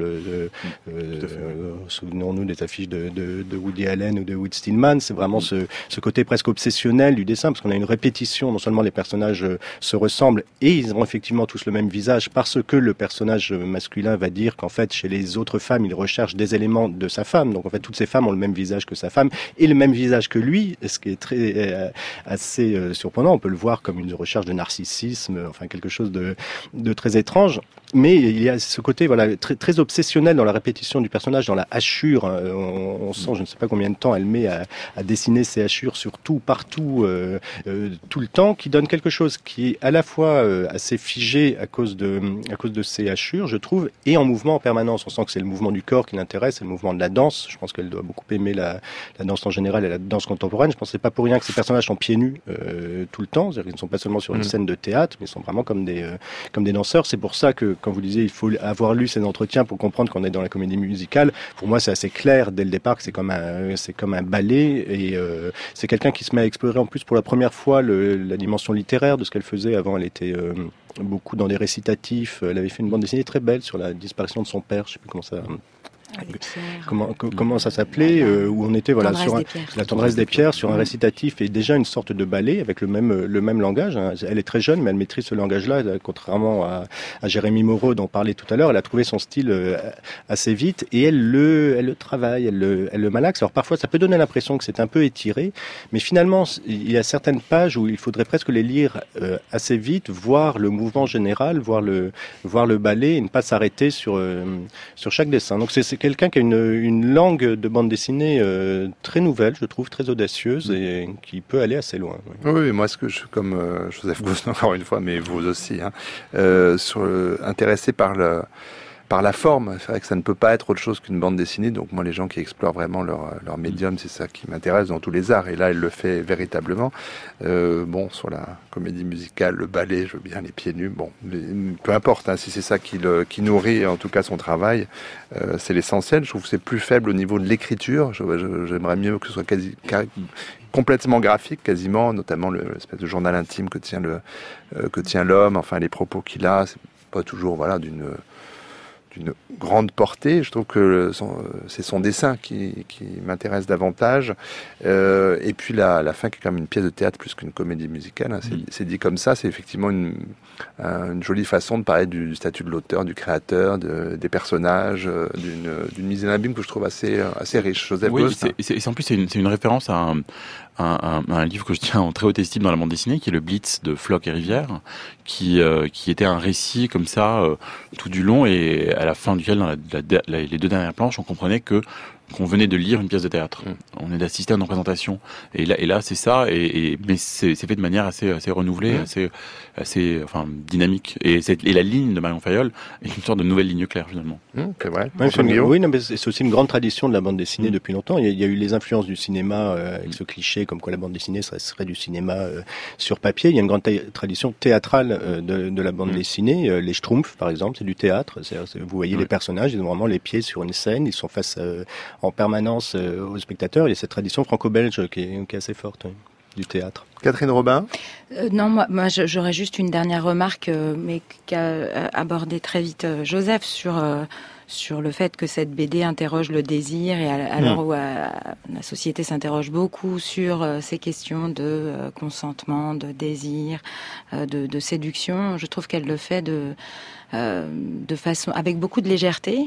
souvenons-nous des affiches de Woody Allen ou de Wood Stillman, c'est vraiment ce côté presque obsessionnel du dessin, parce qu'on a une répétition, non seulement les personnages se ressemblent, et ils ont effectivement tous le même visage, parce que le personnage masculin va dire qu'en fait, chez les autres femmes, il recherche des éléments de sa femme. Donc en fait, toutes ces femmes ont le même visage que sa femme et le même visage que lui, ce qui est assez surprenant. On peut le voir comme une recherche de narcissisme, enfin quelque chose de très étrange. Mais il y a ce côté très, très obsessionnel dans la répétition du personnage, dans la hachure. On sent, je ne sais pas combien de temps elle met à dessiner ses hachures sur tout, partout, tout le temps, qui donne quelque chose qui est à la fois assez figé à cause de ses hachures, je trouve, et en mouvement en permanence. On sent que c'est le mouvement du corps qui l'intéresse, c'est le mouvement de la danse. Je pense qu'elle doit beaucoup aimer la danse en général et la danse contemporaine. Je pense que c'est pas pour rien que ces personnages sont pieds nus tout le temps. C'est-à-dire qu'ils ne sont pas seulement sur une scène de théâtre, mais ils sont vraiment comme des danseurs. C'est pour ça que, quand vous disiez, il faut avoir lu ces entretiens pour comprendre qu'on est dans la comédie musicale. Pour moi, c'est assez clair dès le départ que c'est comme un ballet, et c'est quelqu'un qui se met à explorer en plus pour la première fois la dimension littéraire de ce qu'elle faisait. Avant, elle était beaucoup dans des récitatifs. Elle avait fait une bande dessinée très belle sur la disparition de son père. Je sais plus comment ça. Comment ça s'appelait, où on était sur la tendresse des pierres, sur un récitatif et déjà une sorte de ballet avec le même langage. Hein. Elle est très jeune, mais elle maîtrise ce langage-là, contrairement à Jérémy Moreau dont on parlait tout à l'heure. Elle a trouvé son style assez vite et elle le travaille, elle le malaxe. Alors parfois ça peut donner l'impression que c'est un peu étiré, mais finalement il y a certaines pages où il faudrait presque les lire assez vite, voir le mouvement général, voir le ballet et ne pas s'arrêter sur chaque dessin. Donc c'est quelqu'un qui a une langue de bande dessinée très nouvelle, je trouve, très audacieuse et qui peut aller assez loin. Oui, moi, comme Joseph Goussen, encore une fois, mais vous aussi, intéressé par la forme. C'est vrai que ça ne peut pas être autre chose qu'une bande dessinée. Donc moi, les gens qui explorent vraiment leur médium, c'est ça qui m'intéresse dans tous les arts. Et là, elle le fait véritablement. Sur la comédie musicale, le ballet, je veux bien les pieds nus. Bon, peu importe, si c'est ça qui nourrit en tout cas son travail, c'est l'essentiel. Je trouve que c'est plus faible au niveau de l'écriture. J'aimerais mieux que ce soit complètement graphique, quasiment, notamment l'espèce de journal intime que tient l'homme. Enfin, les propos qu'il a, c'est pas toujours d'une grande portée. Je trouve que c'est son dessin qui m'intéresse davantage. Et puis la fin, qui est quand même une pièce de théâtre plus qu'une comédie musicale. C'est dit comme ça. C'est effectivement une jolie façon de parler du statut de l'auteur, du créateur, des personnages, d'une mise en abîme que je trouve assez riche. Joseph Goussen. En plus, c'est une référence à un livre que je tiens en très haute estime dans la bande dessinée, qui est le Blitz de Floch et Rivière, qui était un récit comme ça tout du long, et à la fin duquel, dans les 2 dernières planches, on comprenait que qu'on venait de lire une pièce de théâtre. On est d'assister à une représentation. Et là, c'est ça. Mais c'est fait de manière assez renouvelée, assez dynamique. Et la ligne de Marion Fayolle est une sorte de nouvelle ligne claire finalement. C'est vrai. Oui, mais c'est aussi une grande tradition de la bande dessinée depuis longtemps. Il y a eu les influences du cinéma avec ce cliché comme quoi la bande dessinée serait du cinéma sur papier. Il y a une grande tradition théâtrale de la bande dessinée. Les Schtroumpfs, par exemple, c'est du théâtre. Vous voyez les personnages, ils ont vraiment les pieds sur une scène, ils sont face en permanence aux spectateurs. Il y a cette tradition franco-belge qui est assez forte, du théâtre. Catherine Robin? Non, moi j'aurais juste une dernière remarque, mais qu'a abordé très vite Joseph sur le fait que cette BD interroge le désir, et à l'heure où la société s'interroge beaucoup sur ces questions de consentement, de désir, de séduction, je trouve qu'elle le fait de façon avec beaucoup de légèreté.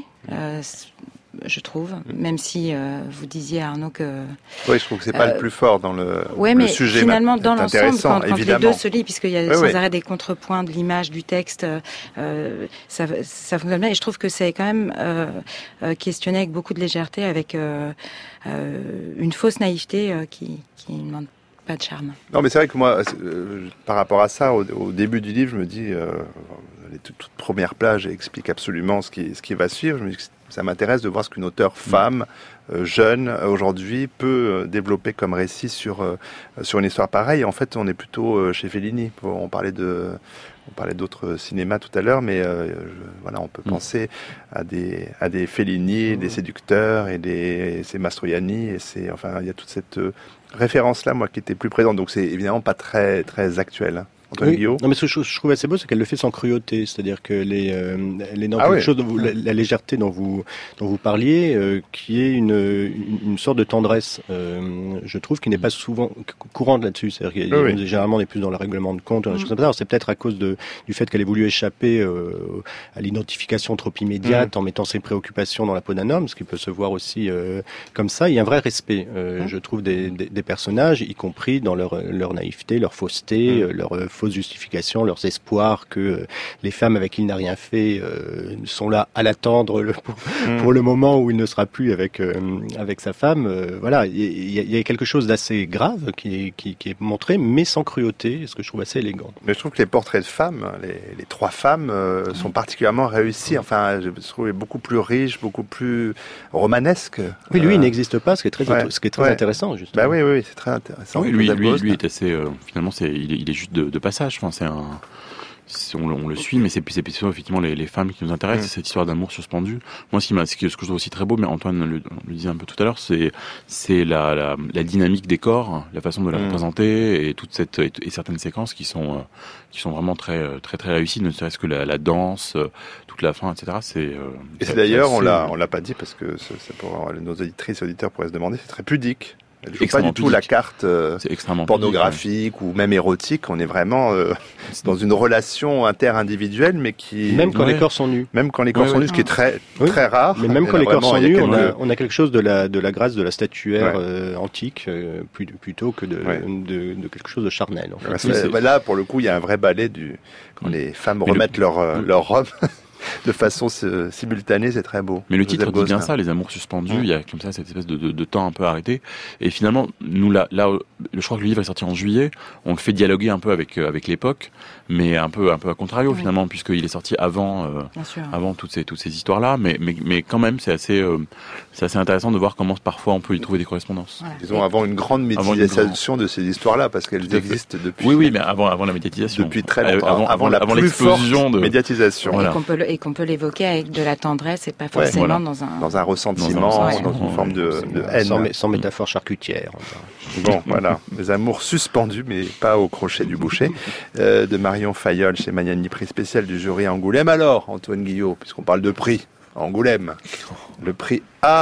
Je trouve, même si vous disiez, Arnaud, que... Oui, je trouve que c'est pas le plus fort dans le mais sujet. Finalement, dans l'ensemble, quand les deux se lient, puisqu'il y a sans arrêt des contrepoints de l'image, du texte, ça fonctionne bien. Et je trouve que c'est quand même questionné avec beaucoup de légèreté, avec une fausse naïveté qui ne demande pas de charme. Non, mais c'est vrai que moi, par rapport à ça, au début du livre, je me dis... les toutes premières pages expliquent absolument ce qui va suivre. Je me dis que ça m'intéresse de voir ce qu'une auteure femme, jeune, aujourd'hui, peut développer comme récit sur une histoire pareille. En fait, on est plutôt chez Fellini. On parlait d'autres cinémas tout à l'heure, mais on peut penser à des Fellini, des séducteurs, et c'est Mastroianni, et il y a toute cette référence-là, moi, qui était plus présente. Donc c'est évidemment pas très, très actuel. Oui. Non, mais ce que je trouve assez beau, c'est qu'elle le fait sans cruauté, c'est-à-dire que elle est dans quelque chose la légèreté dont vous parliez, qui est une sorte de tendresse, je trouve, qui n'est pas souvent courante là-dessus. C'est-à-dire que généralement on est plus dans le règlement de compte, des choses comme ça. Alors, c'est peut-être à cause du fait qu'elle ait voulu échapper à l'identification trop immédiate en mettant ses préoccupations dans la peau d'un homme, ce qui peut se voir aussi comme ça. Il y a un vrai respect, je trouve, des personnages, y compris dans leur naïveté, leur fausseté, leur fausses justifications, leurs espoirs que les femmes avec qui il n'a rien fait sont là à l'attendre pour le moment où il ne sera plus avec sa femme. Voilà, il y a quelque chose d'assez grave qui est montré, mais sans cruauté, ce que je trouve assez élégant. Mais je trouve que les portraits de femmes, les trois femmes, sont particulièrement réussis. Enfin, je trouve beaucoup plus riches, beaucoup plus romanesques. Oui, lui, il n'existe pas, ce qui est très intéressant, justement. Bah oui, c'est très intéressant. Oui, lui est assez. Finalement, il est juste de passage. Enfin, on le suit, mais c'est plutôt effectivement les femmes qui nous intéressent, cette histoire d'amour suspendu. Moi, ce que je trouve aussi très beau, mais Antoine le disait un peu tout à l'heure, c'est la dynamique des corps, la façon de la représenter, et et certaines séquences qui sont vraiment très très très réussies, ne serait-ce que la danse, toute la fin, etc. Et c'est d'ailleurs, on l'a pas dit parce que nos auditrices et auditeurs pourraient se demander, c'est très pudique. Elle joue pas du tout la carte pornographique ou même érotique. On est vraiment dans une relation inter-individuelle, mais qui... Même quand les corps sont nus. Même quand les corps sont nus, ce qui est très, très rare. Mais même quand les corps sont nus, on a quelque chose de la grâce de la statuaire antique plutôt que de quelque chose de charnel. En fait. Là, pour le coup, il y a un vrai ballet quand les femmes remettent leur robe. De façon simultanée, c'est très beau. Mais le titre dit bien ça, les amours suspendus. Il y a comme ça cette espèce de temps un peu arrêté. Et finalement, nous là, je crois que le livre est sorti en juillet. On le fait dialoguer un peu avec l'époque, mais un peu à contrario finalement, puisqu'il est sorti avant toutes ces histoires-là. Mais quand même, c'est assez intéressant de voir comment parfois on peut y trouver des correspondances. Voilà. Disons avant une grande médiatisation de ces histoires-là, parce qu'elles existent depuis. Oui, mais avant la médiatisation. Depuis très longtemps. Avant la plus forte médiatisation. Voilà. Et qu'on peut l'évoquer avec de la tendresse et pas forcément dans un ressentiment, dans une forme de haine. Sans métaphore charcutière. Bon, voilà. Les amours suspendus, mais pas au crochet du boucher, de Marion Fayolle chez Magnani, prix spécial du jury à Angoulême. Alors, Antoine Guillot, puisqu'on parle de prix à Angoulême, le prix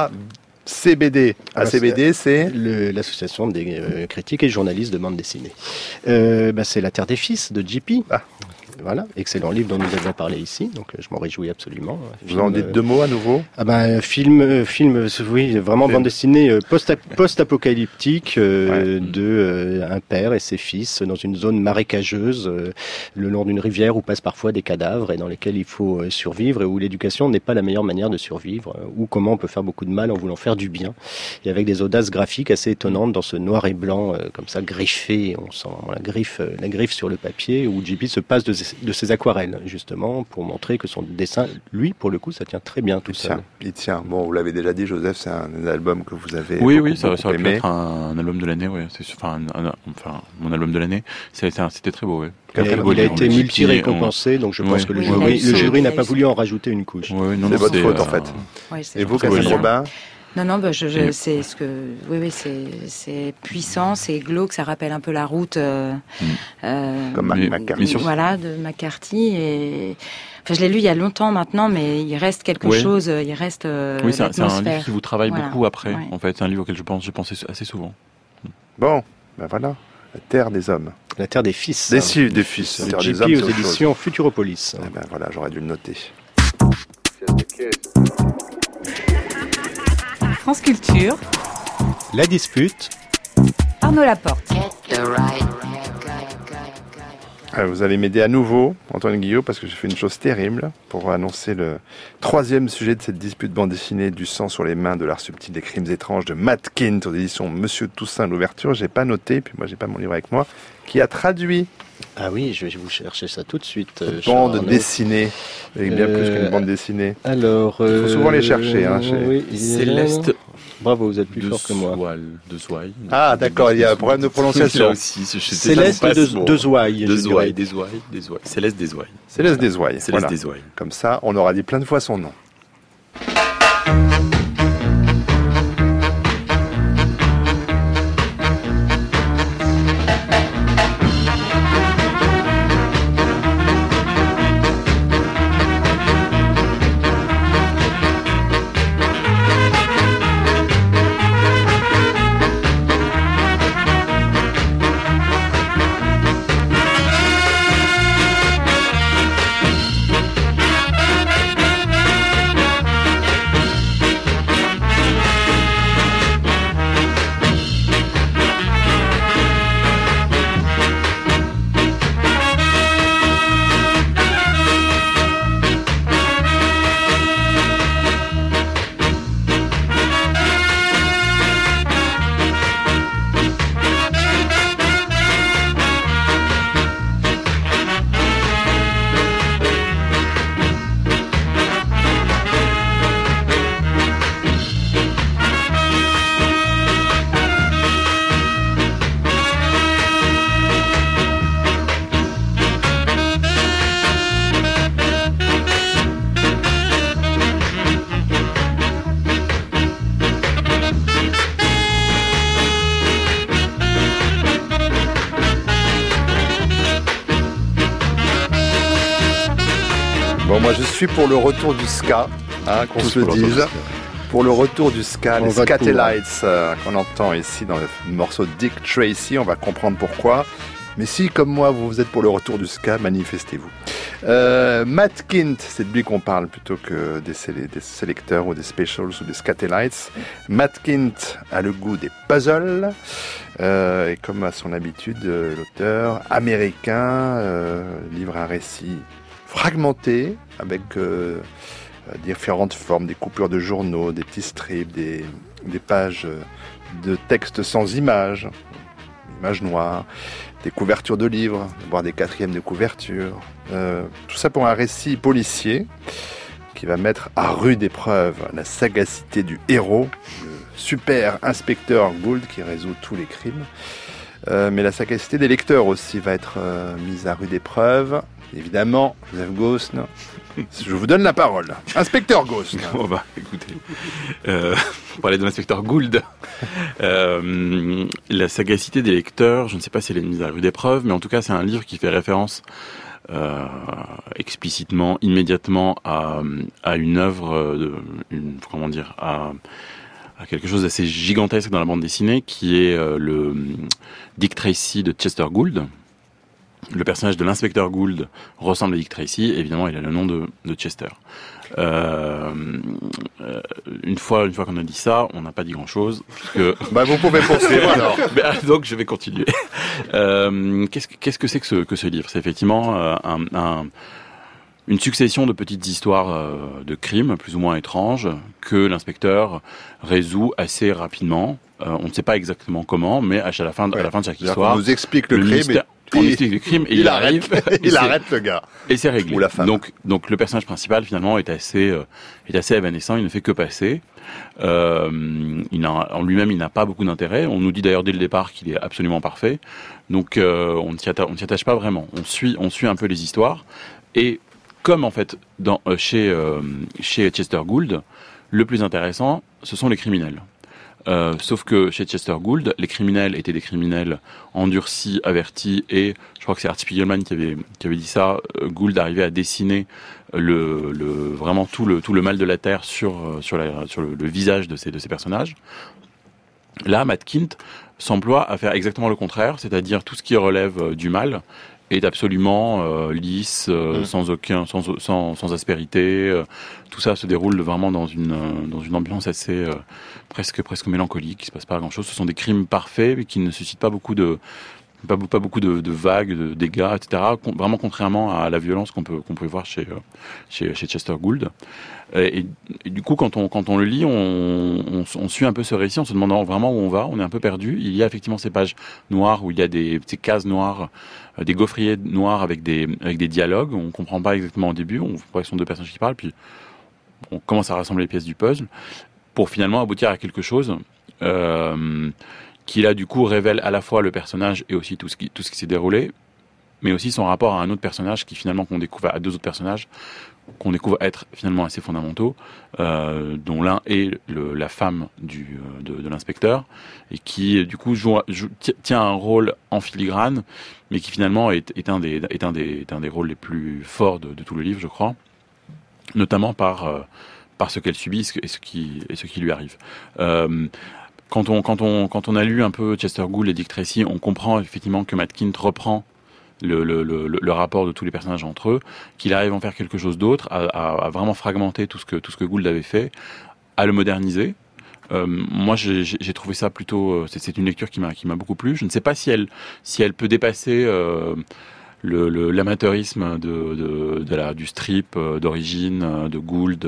ACBD. ACBD, c'est l'association des critiques et journalistes de bande dessinée. C'est La Terre des Fils de JP. Voilà, excellent livre dont nous avions parlé ici, donc je m'en réjouis absolument. Vous en dites 2 mots à nouveau ? Film, oui, vraiment bande dessinée post-apocalyptique de un père et ses fils dans une zone marécageuse, le long d'une rivière où passent parfois des cadavres et dans lesquels il faut survivre et où l'éducation n'est pas la meilleure manière de survivre, ou comment on peut faire beaucoup de mal en voulant faire du bien. Et avec des audaces graphiques assez étonnantes dans ce noir et blanc, comme ça, griffé, on sent la griffe sur le papier, où JP se passe de ses aquarelles, justement, pour montrer que son dessin, lui, pour le coup, ça tient très bien tout seul. Il tient. Bon, vous l'avez déjà dit, Joseph, c'est un album que vous avez ça aurait pu être un album de l'année, mon album de l'année. C'était très beau, Il a été multi-récompensé, donc je pense que le jury n'a pas voulu en rajouter une couche. C'est votre faute, en fait. Et vous, Catherine Robin ? Non, c'est ce que, c'est puissant, c'est glauque, ça rappelle un peu la route, comme McCarthy. Voilà, de McCarthy. Et enfin, je l'ai lu il y a longtemps maintenant, mais il reste quelque chose, il reste. C'est un livre qui vous travaille beaucoup après. Ouais. En fait, c'est un livre auquel j'ai pensé assez souvent. Bon, ben voilà, la terre des hommes. La terre des fils. Des fils. La terre des hommes aux éditions Futuropolis. Ben voilà, j'aurais dû le noter. France Culture. La dispute. Arnaud Laporte. Vous allez m'aider à nouveau, Antoine Guillot, parce que j'ai fait une chose terrible pour annoncer le 3e sujet de cette dispute bande dessinée du sang sur les mains de l'art subtil des crimes étranges de Matt Kindt aux éditions Monsieur Toussaint. L'ouverture, j'ai pas noté, puis moi j'ai pas mon livre avec moi, qui a traduit. Ah oui, je vais vous chercher ça tout de suite. Bande dessinée, avec bien plus qu'une bande dessinée. Alors, il faut souvent les chercher. Céleste. Bravo, vous êtes plus fort que moi. De Zouaille. Ah d'accord, il y a un problème de prononciation. Céleste de Zouaille. Céleste des Zouailles. Céleste des Zouailles. Voilà. Comme ça, on aura dit plein de fois son nom. Bon, moi je suis pour le retour du ska, qu'on se le dise. Pour le retour du ska, les Skatalites qu'on entend ici dans le morceau de Dick Tracy, on va comprendre pourquoi. Mais si, comme moi, vous êtes pour le retour du ska, manifestez-vous. Matt Kindt, c'est de lui qu'on parle plutôt que des sélecteurs ou des specials ou des Skatalites. Matt Kindt a le goût des puzzles. Et comme à son habitude, l'auteur américain livre un récit fragmenté avec différentes formes, des coupures de journaux, des petits strips, des pages de texte sans images, images noires, des couvertures de livres, voire des quatrièmes de couverture. Tout ça pour un récit policier qui va mettre à rude épreuve la sagacité du héros, le super inspecteur Gould qui résout tous les crimes. Mais la sagacité des lecteurs aussi va être mise à rude épreuve. Évidemment, Joseph Gosn, je vous donne la parole. Inspecteur Gosn. Bon bah, écoutez, pour parler de l'inspecteur Gould, la sagacité des lecteurs, je ne sais pas si elle est mise à rude épreuve, mais en tout cas, c'est un livre qui fait référence explicitement, immédiatement à une œuvre, à quelque chose d'assez gigantesque dans la bande dessinée, qui est le Dick Tracy de Chester Gould. le personnage de l'inspecteur Gould ressemble à Dick Tracy, évidemment, il a le nom de Chester. Une fois qu'on a dit ça, on n'a pas dit grand-chose. Vous pouvez poursuivre alors. Donc je vais continuer. Qu'est-ce que c'est que ce livre ? C'est effectivement une succession de petites histoires de crimes plus ou moins étranges que l'inspecteur résout assez rapidement. On ne sait pas exactement comment, mais à la fin de chaque histoire, on nous explique le crime. On explique le crime et il arrive. Il arrête le gars. Et c'est réglé. Ou la femme. Donc le personnage principal finalement est assez évanescent. Il ne fait que passer. En lui-même, il n'a pas beaucoup d'intérêt. On nous dit d'ailleurs dès le départ qu'il est absolument parfait. Donc on ne s'y attache pas vraiment. On suit un peu les histoires. Et comme en fait chez Chester Gould, le plus intéressant, ce sont les criminels. Sauf que chez Chester Gould, les criminels étaient des criminels endurcis, avertis, et je crois que c'est Art Spiegelman qui avait dit ça. Gould arrivait à dessiner vraiment tout le mal de la terre sur le visage de ces personnages. Là, Matt Kindt s'emploie à faire exactement le contraire, c'est-à-dire tout ce qui relève du mal est absolument lisse, sans aspérité. Tout ça se déroule vraiment dans une ambiance assez presque mélancolique. Il se passe pas grand-chose. Ce sont des crimes parfaits mais qui ne suscitent pas beaucoup de vagues, de dégâts, etc. Vraiment contrairement à la violence qu'on peut voir chez Chester Gould. Et du coup, quand on le lit, on suit un peu ce récit en se demandant vraiment où on va. On est un peu perdu. Il y a effectivement ces pages noires où il y a ces cases noires, des gaufriers noirs avec des dialogues. On comprend pas exactement au début. On voit que ce sont deux personnages qui parlent, puis on commence à rassembler les pièces du puzzle pour finalement aboutir à quelque chose qui là du coup révèle à la fois le personnage et aussi tout ce qui s'est déroulé, mais aussi son rapport à un autre personnage qu'on découvre à deux autres personnages qu'on découvre être finalement assez fondamentaux, dont l'un est la femme de l'inspecteur et qui du coup tient un rôle en filigrane, mais qui finalement est un des rôles les plus forts de tout le livre, je crois, notamment par ce qu'elle subit et ce qui lui arrive. Quand on a lu un peu Chester Gould et Dick Tracy, on comprend effectivement que Matt Kindt reprend le rapport de tous les personnages entre eux, qu'il arrive à en faire quelque chose d'autre, à vraiment fragmenter tout ce que Gould avait fait, à le moderniser. Moi, j'ai trouvé ça plutôt. C'est une lecture qui m'a beaucoup plu. Je ne sais pas si elle peut dépasser l'amateurisme du strip d'origine de Gould,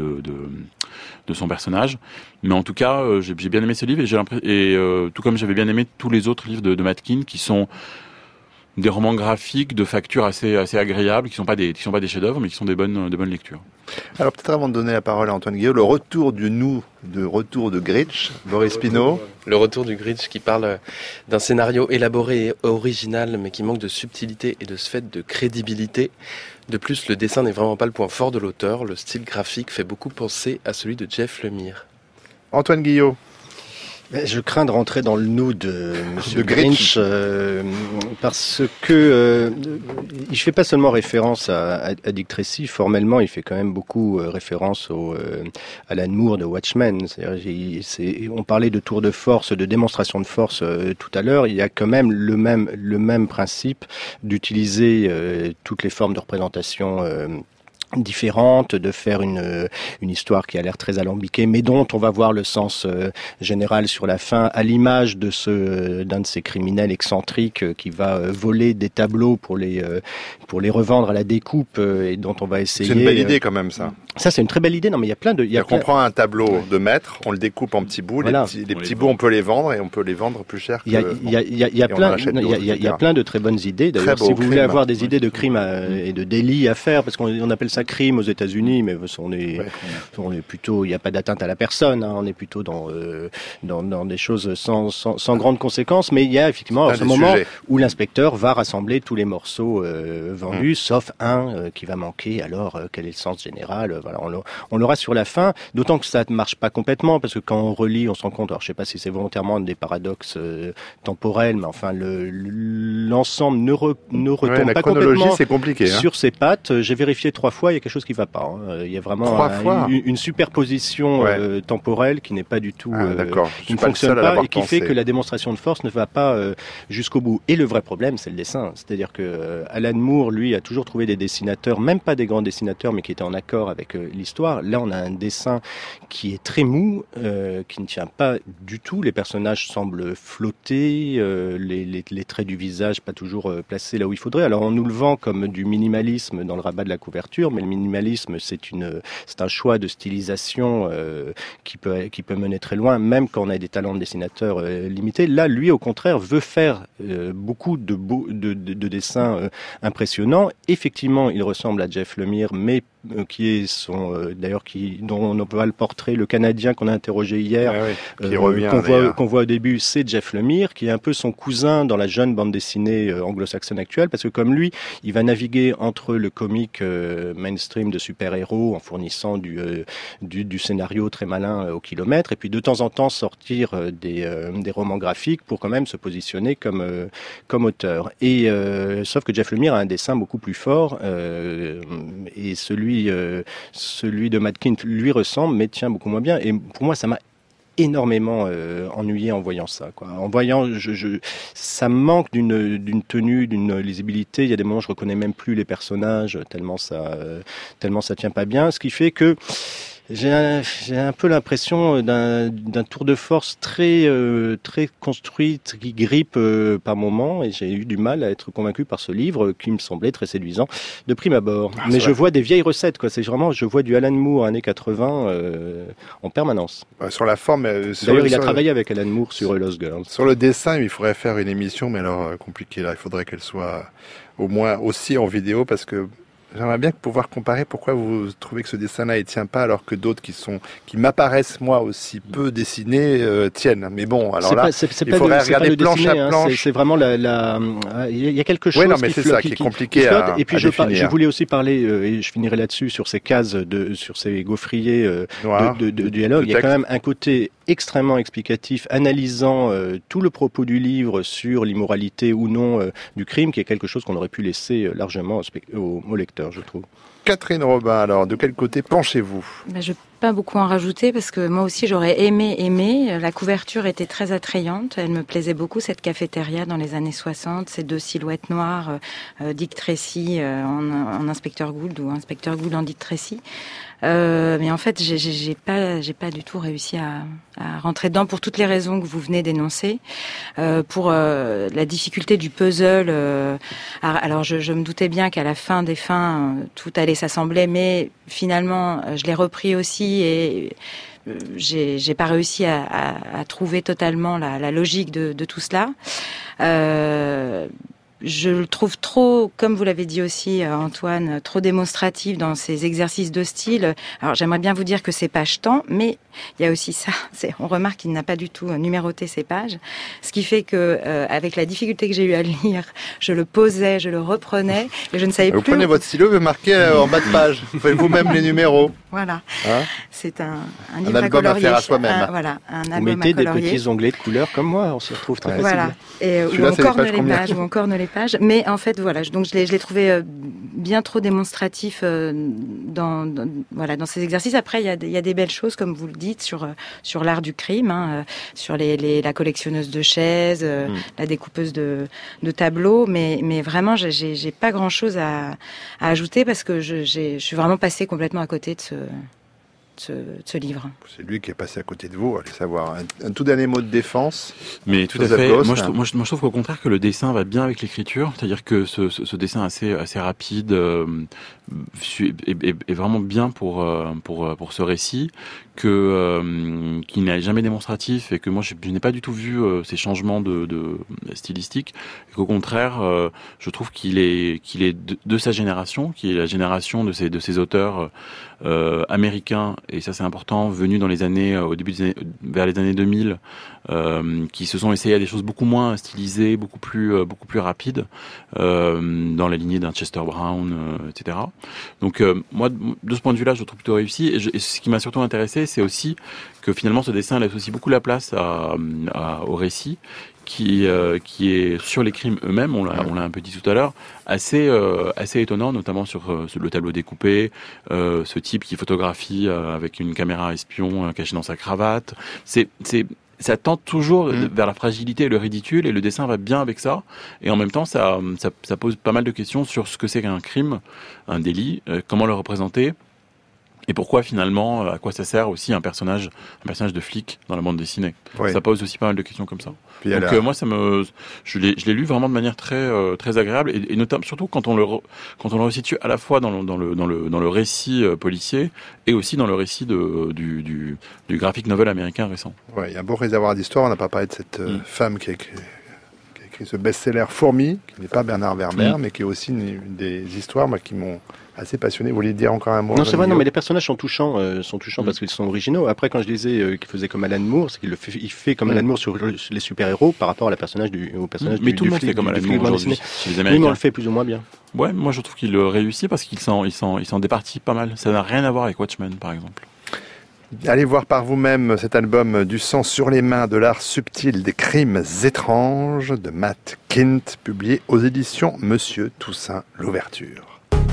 de son personnage, mais en tout cas j'ai bien aimé ce livre et tout comme j'avais bien aimé tous les autres livres de Matt Kindt qui sont des romans graphiques de facture assez agréables, qui sont pas des chefs-d'œuvre, mais qui sont des bonnes lectures. Alors peut-être avant de donner la parole à Antoine Guillot, le retour de Gritch, Boris Pinault. Le retour du Gritch qui parle d'un scénario élaboré et original, mais qui manque de subtilité et de ce fait de crédibilité. De plus, le dessin n'est vraiment pas le point fort de l'auteur. Le style graphique fait beaucoup penser à celui de Jeff Lemire. Antoine Guillot. Je crains de rentrer dans le nous de M. Grinch parce que il fait pas seulement référence à Dick Tracy. Formellement, il fait quand même beaucoup référence à Alan Moore de Watchmen. On parlait de tour de force, de démonstration de force tout à l'heure. Il y a quand même le même principe d'utiliser toutes les formes de représentation différentes, de faire une histoire qui a l'air très alambiquée, mais dont on va voir le sens général sur la fin, à l'image d'un de ces criminels excentriques qui va voler des tableaux pour les revendre à la découpe et dont on va essayer. C'est une belle idée quand même ça. Ça c'est une très belle idée. Non mais il y a plein de. On prend un tableau de maître, on le découpe en petits bouts. Voilà. Les petits bouts on peut les vendre et on peut les vendre plus cher. Il y a plein de très bonnes idées. D'ailleurs, si vous voulez avoir des idées de crimes et de délits à faire, parce qu'on appelle ça crime aux États-Unis, mais on est plutôt, il n'y a pas d'atteinte à la personne, hein, on est plutôt dans des choses sans grandes conséquences, mais il y a effectivement ce moment où l'inspecteur va rassembler tous les morceaux vendus, sauf un qui va manquer. Alors quel est le sens général? Voilà, on l'aura sur la fin. D'autant que ça ne marche pas complètement, parce que quand on relit, on se rend compte. Alors je sais pas si c'est volontairement des paradoxes temporels, mais enfin l'ensemble ne retombe pas complètement c'est compliqué, sur ses pattes. J'ai vérifié 3 fois. fois, il y a quelque chose qui ne va pas. Il y a vraiment une superposition temporelle qui n'est pas du tout, qui ne fonctionne pas et qui fait que la démonstration de force ne va pas jusqu'au bout. Et le vrai problème, c'est le dessin. C'est-à-dire que Alan Moore, lui, a toujours trouvé des dessinateurs, même pas des grands dessinateurs, mais qui étaient en accord avec l'histoire. Là, on a un dessin qui est très mou, qui ne tient pas du tout. Les personnages semblent flotter, les traits du visage pas toujours placés là où il faudrait. Alors, on nous le vend comme du minimalisme dans le rabat de la couverture, mais le minimalisme, c'est un choix de stylisation qui peut mener très loin, même quand on a des talents de dessinateur limités. Là, lui, au contraire, veut faire beaucoup de dessins impressionnants. Effectivement, il ressemble à Jeff Lemire, mais qui est dont on voit le portrait, le Canadien qu'on a interrogé hier, qu'on voit au début, c'est Jeff Lemire, qui est un peu son cousin dans la jeune bande dessinée anglo-saxonne actuelle, parce que comme lui, il va naviguer entre le comique mainstream de super-héros en fournissant du scénario très malin au kilomètre, et puis de temps en temps sortir des romans graphiques pour quand même se positionner comme auteur. Et sauf que Jeff Lemire a un dessin beaucoup plus fort, et celui de Matt Kindt lui ressemble, mais tient beaucoup moins bien. Et pour moi, ça m'a énormément ennuyé en voyant ça, quoi. En voyant, ça manque d'une tenue, d'une lisibilité. Il y a des moments où je reconnais même plus les personnages tellement ça tient pas bien. Ce qui fait que j'ai un peu l'impression d'un tour de force très construit, qui grippe par moments, et j'ai eu du mal à être convaincu par ce livre qui me semblait très séduisant de prime abord. Mais je vois des vieilles recettes, quoi. C'est vraiment, je vois du Alan Moore années 80 en permanence. Sur la forme, d'ailleurs, il a travaillé avec Alan Moore sur Lost Girls. Sur le dessin, il faudrait faire une émission, mais alors compliquée là. Il faudrait qu'elle soit au moins aussi en vidéo, parce que j'aimerais bien pouvoir comparer pourquoi vous trouvez que ce dessin-là ne tient pas alors que d'autres qui m'apparaissent moi aussi peu dessinés tiennent. Mais bon, alors là, il faudrait regarder planche à planche. C'est vraiment il y a quelque chose qui est compliqué à et puis définir. Je voulais aussi parler, et je finirai là-dessus, sur ces cases, sur ces gaufriers de dialogue. Il y a quand même un côté extrêmement explicatif, analysant tout le propos du livre sur l'immoralité ou non du crime, qui est quelque chose qu'on aurait pu laisser largement au lecteur, je trouve. Catherine Robin, alors, de quel côté penchez-vous ? Je peux pas beaucoup en rajouter, parce que moi aussi j'aurais aimé. La couverture était très attrayante. Elle me plaisait beaucoup, cette cafétéria dans les années 60, ces deux silhouettes noires, Dick Tracy en Inspecteur Gould ou Inspecteur Gould en Dick Tracy. Mais en fait, j'ai pas du tout réussi à rentrer dedans pour toutes les raisons que vous venez d'énoncer. Pour la difficulté du puzzle. Alors, je me doutais bien qu'à la fin des fins, tout allait s'assembler, mais finalement, je l'ai repris aussi et j'ai pas réussi à trouver totalement la logique de tout cela. Je le trouve trop, comme vous l'avez dit aussi, Antoine, trop démonstratif dans ses exercices de style. Alors, j'aimerais bien vous dire que c'est page temps, mais il y a aussi ça. On remarque qu'il n'a pas du tout numéroté ses pages. Ce qui fait que, avec la difficulté que j'ai eu à le lire, je le posais, je le reprenais, et je ne savais plus. Vous prenez votre stylo, vous marquez en bas de page. Vous faites vous-même les numéros. Voilà. C'est un livre à colorier. Un album à faire à soi-même. Voilà, un album à colorier. Vous mettez des petits onglets de couleur comme moi, on s'y retrouve très facilement. Voilà. Et où on corne les pages, mais en fait, voilà. Donc, je l'ai trouvé bien trop démonstratif dans ces exercices. Après, il y a des belles choses, comme vous le dites, sur l'art du crime, sur la collectionneuse de chaises, la découpeuse de tableaux, mais vraiment, j'ai pas grand-chose à ajouter, parce que je suis vraiment passée complètement à côté de ce livre. C'est lui qui est passé à côté de vous, allez savoir. Un tout dernier mot de défense. Mais tout à fait. Moi, je trouve qu'au contraire que le dessin va bien avec l'écriture, c'est-à-dire que ce dessin assez rapide est vraiment bien pour ce récit, qui n'est jamais démonstratif, et que moi je n'ai pas du tout vu ces changements de stylistique, et qu'au contraire je trouve qu'il est de sa génération, qui est la génération de ces auteurs américains, et ça c'est important, venus dans les années vers les années 2000, qui se sont essayés à des choses beaucoup moins stylisées, beaucoup plus rapides, dans la lignée d'un Chester Brown, etc. Donc moi, de ce point de vue-là, je le trouve plutôt réussi. Et ce qui m'a surtout intéressé, c'est aussi que finalement ce dessin laisse aussi beaucoup la place au récit, qui est sur les crimes eux-mêmes, on l'a un peu dit tout à l'heure, assez étonnant, notamment sur le tableau découpé, ce type qui photographie avec une caméra espion cachée dans sa cravate. Ça tend toujours vers la fragilité et le ridicule, et le dessin va bien avec ça. Et en même temps, ça pose pas mal de questions sur ce que c'est qu'un crime, un délit, comment le représenter. Et pourquoi finalement, à quoi ça sert aussi un personnage de flic dans la bande dessinée. Oui. Ça pose aussi pas mal de questions comme ça. Donc moi, je l'ai lu vraiment de manière très agréable, et notamment surtout quand on le resitue à la fois dans le récit policier et aussi dans le récit du graphic novel américain récent. Ouais, il y a un beau réservoir d'histoire. On n'a pas parlé de cette femme qui a écrit ce best-seller Fourmi, qui n'est pas Bernard Werber, mais qui est aussi une des histoires qui m'ont assez passionné. Vous voulez dire encore un mot? Non, c'est vrai, non, mais les personnages sont touchants parce qu'ils sont originaux. Après, quand je disais qu'il faisait comme Alan Moore, c'est qu'il fait comme Alan Moore sur les super-héros par rapport au personnage mais tout le monde fait comme Alan Moore aujourd'hui. Oui, mais on le fait plus ou moins bien. Ouais, moi je trouve qu'il réussit parce qu'il s'en départit pas mal. Ça n'a rien à voir avec Watchmen, par exemple. Allez voir par vous-même cet album Du sang sur les mains, de l'art subtil des crimes étranges de Matt Kindt, publié aux éditions Monsieur Toussaint Louverture.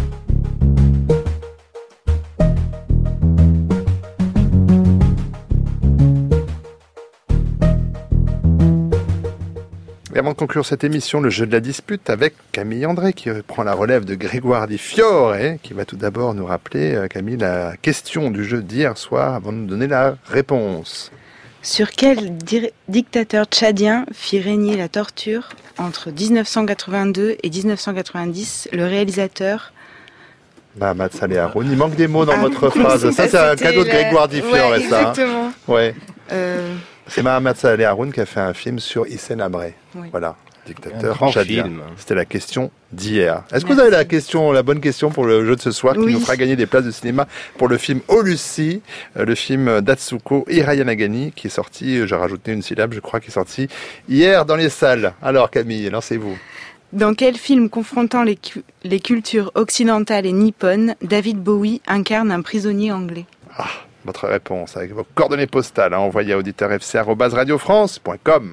Et avant de conclure cette émission, le jeu de la dispute avec Camille André, qui prend la relève de Grégoire Di Fiore, qui va tout d'abord nous rappeler, Camille, la question du jeu d'hier soir avant de nous donner la réponse. Sur quel dictateur tchadien fit régner la torture entre 1982 et 1990 le réalisateur Mahamat Saleh Haroun. Il manque des mots dans votre phrase. Ça, c'est un cadeau de Grégoire Di Fiore, ouais, ça. Exactement. Ouais. C'est Mahamat Saleh Haroun qui a fait un film sur Hissène Habré. Oui. Voilà, dictateur tchadien. C'était la question d'hier. Est-ce que vous avez la bonne question pour le jeu de ce soir qui nous fera gagner des places de cinéma pour le film Olusi, le film d'Atsuko Hiraya Nagani, qui est sorti, j'ai rajouté une syllabe, je crois, qui est sorti hier dans les salles. Alors Camille, lancez-vous. Dans quel film confrontant les cultures occidentales et nippones, David Bowie incarne un prisonnier anglais? Votre réponse avec vos coordonnées postales envoyées à auditeur@radiofrance.com.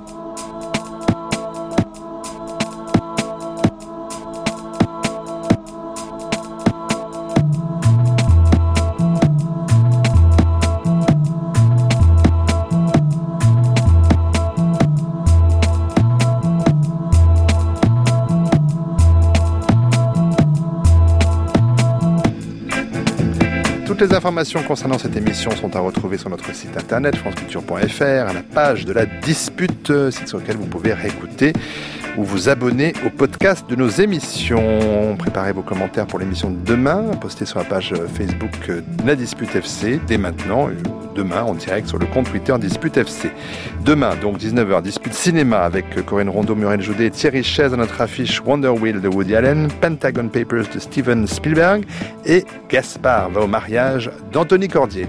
Toutes les informations concernant cette émission sont à retrouver sur notre site internet franceculture.fr, à la page de la dispute, site sur lequel vous pouvez réécouter ou vous abonner au podcast de nos émissions. Préparez vos commentaires pour l'émission de demain, postez sur la page Facebook La Dispute FC dès maintenant, demain en direct sur le compte Twitter Dispute FC. Demain, donc 19h, Dispute Cinéma avec Corinne Rondeau, Muriel Joudet et Thierry Chaise à notre affiche Wonder Wheel de Woody Allen, Pentagon Papers de Steven Spielberg et Gaspard va au mariage d'Anthony Cordier.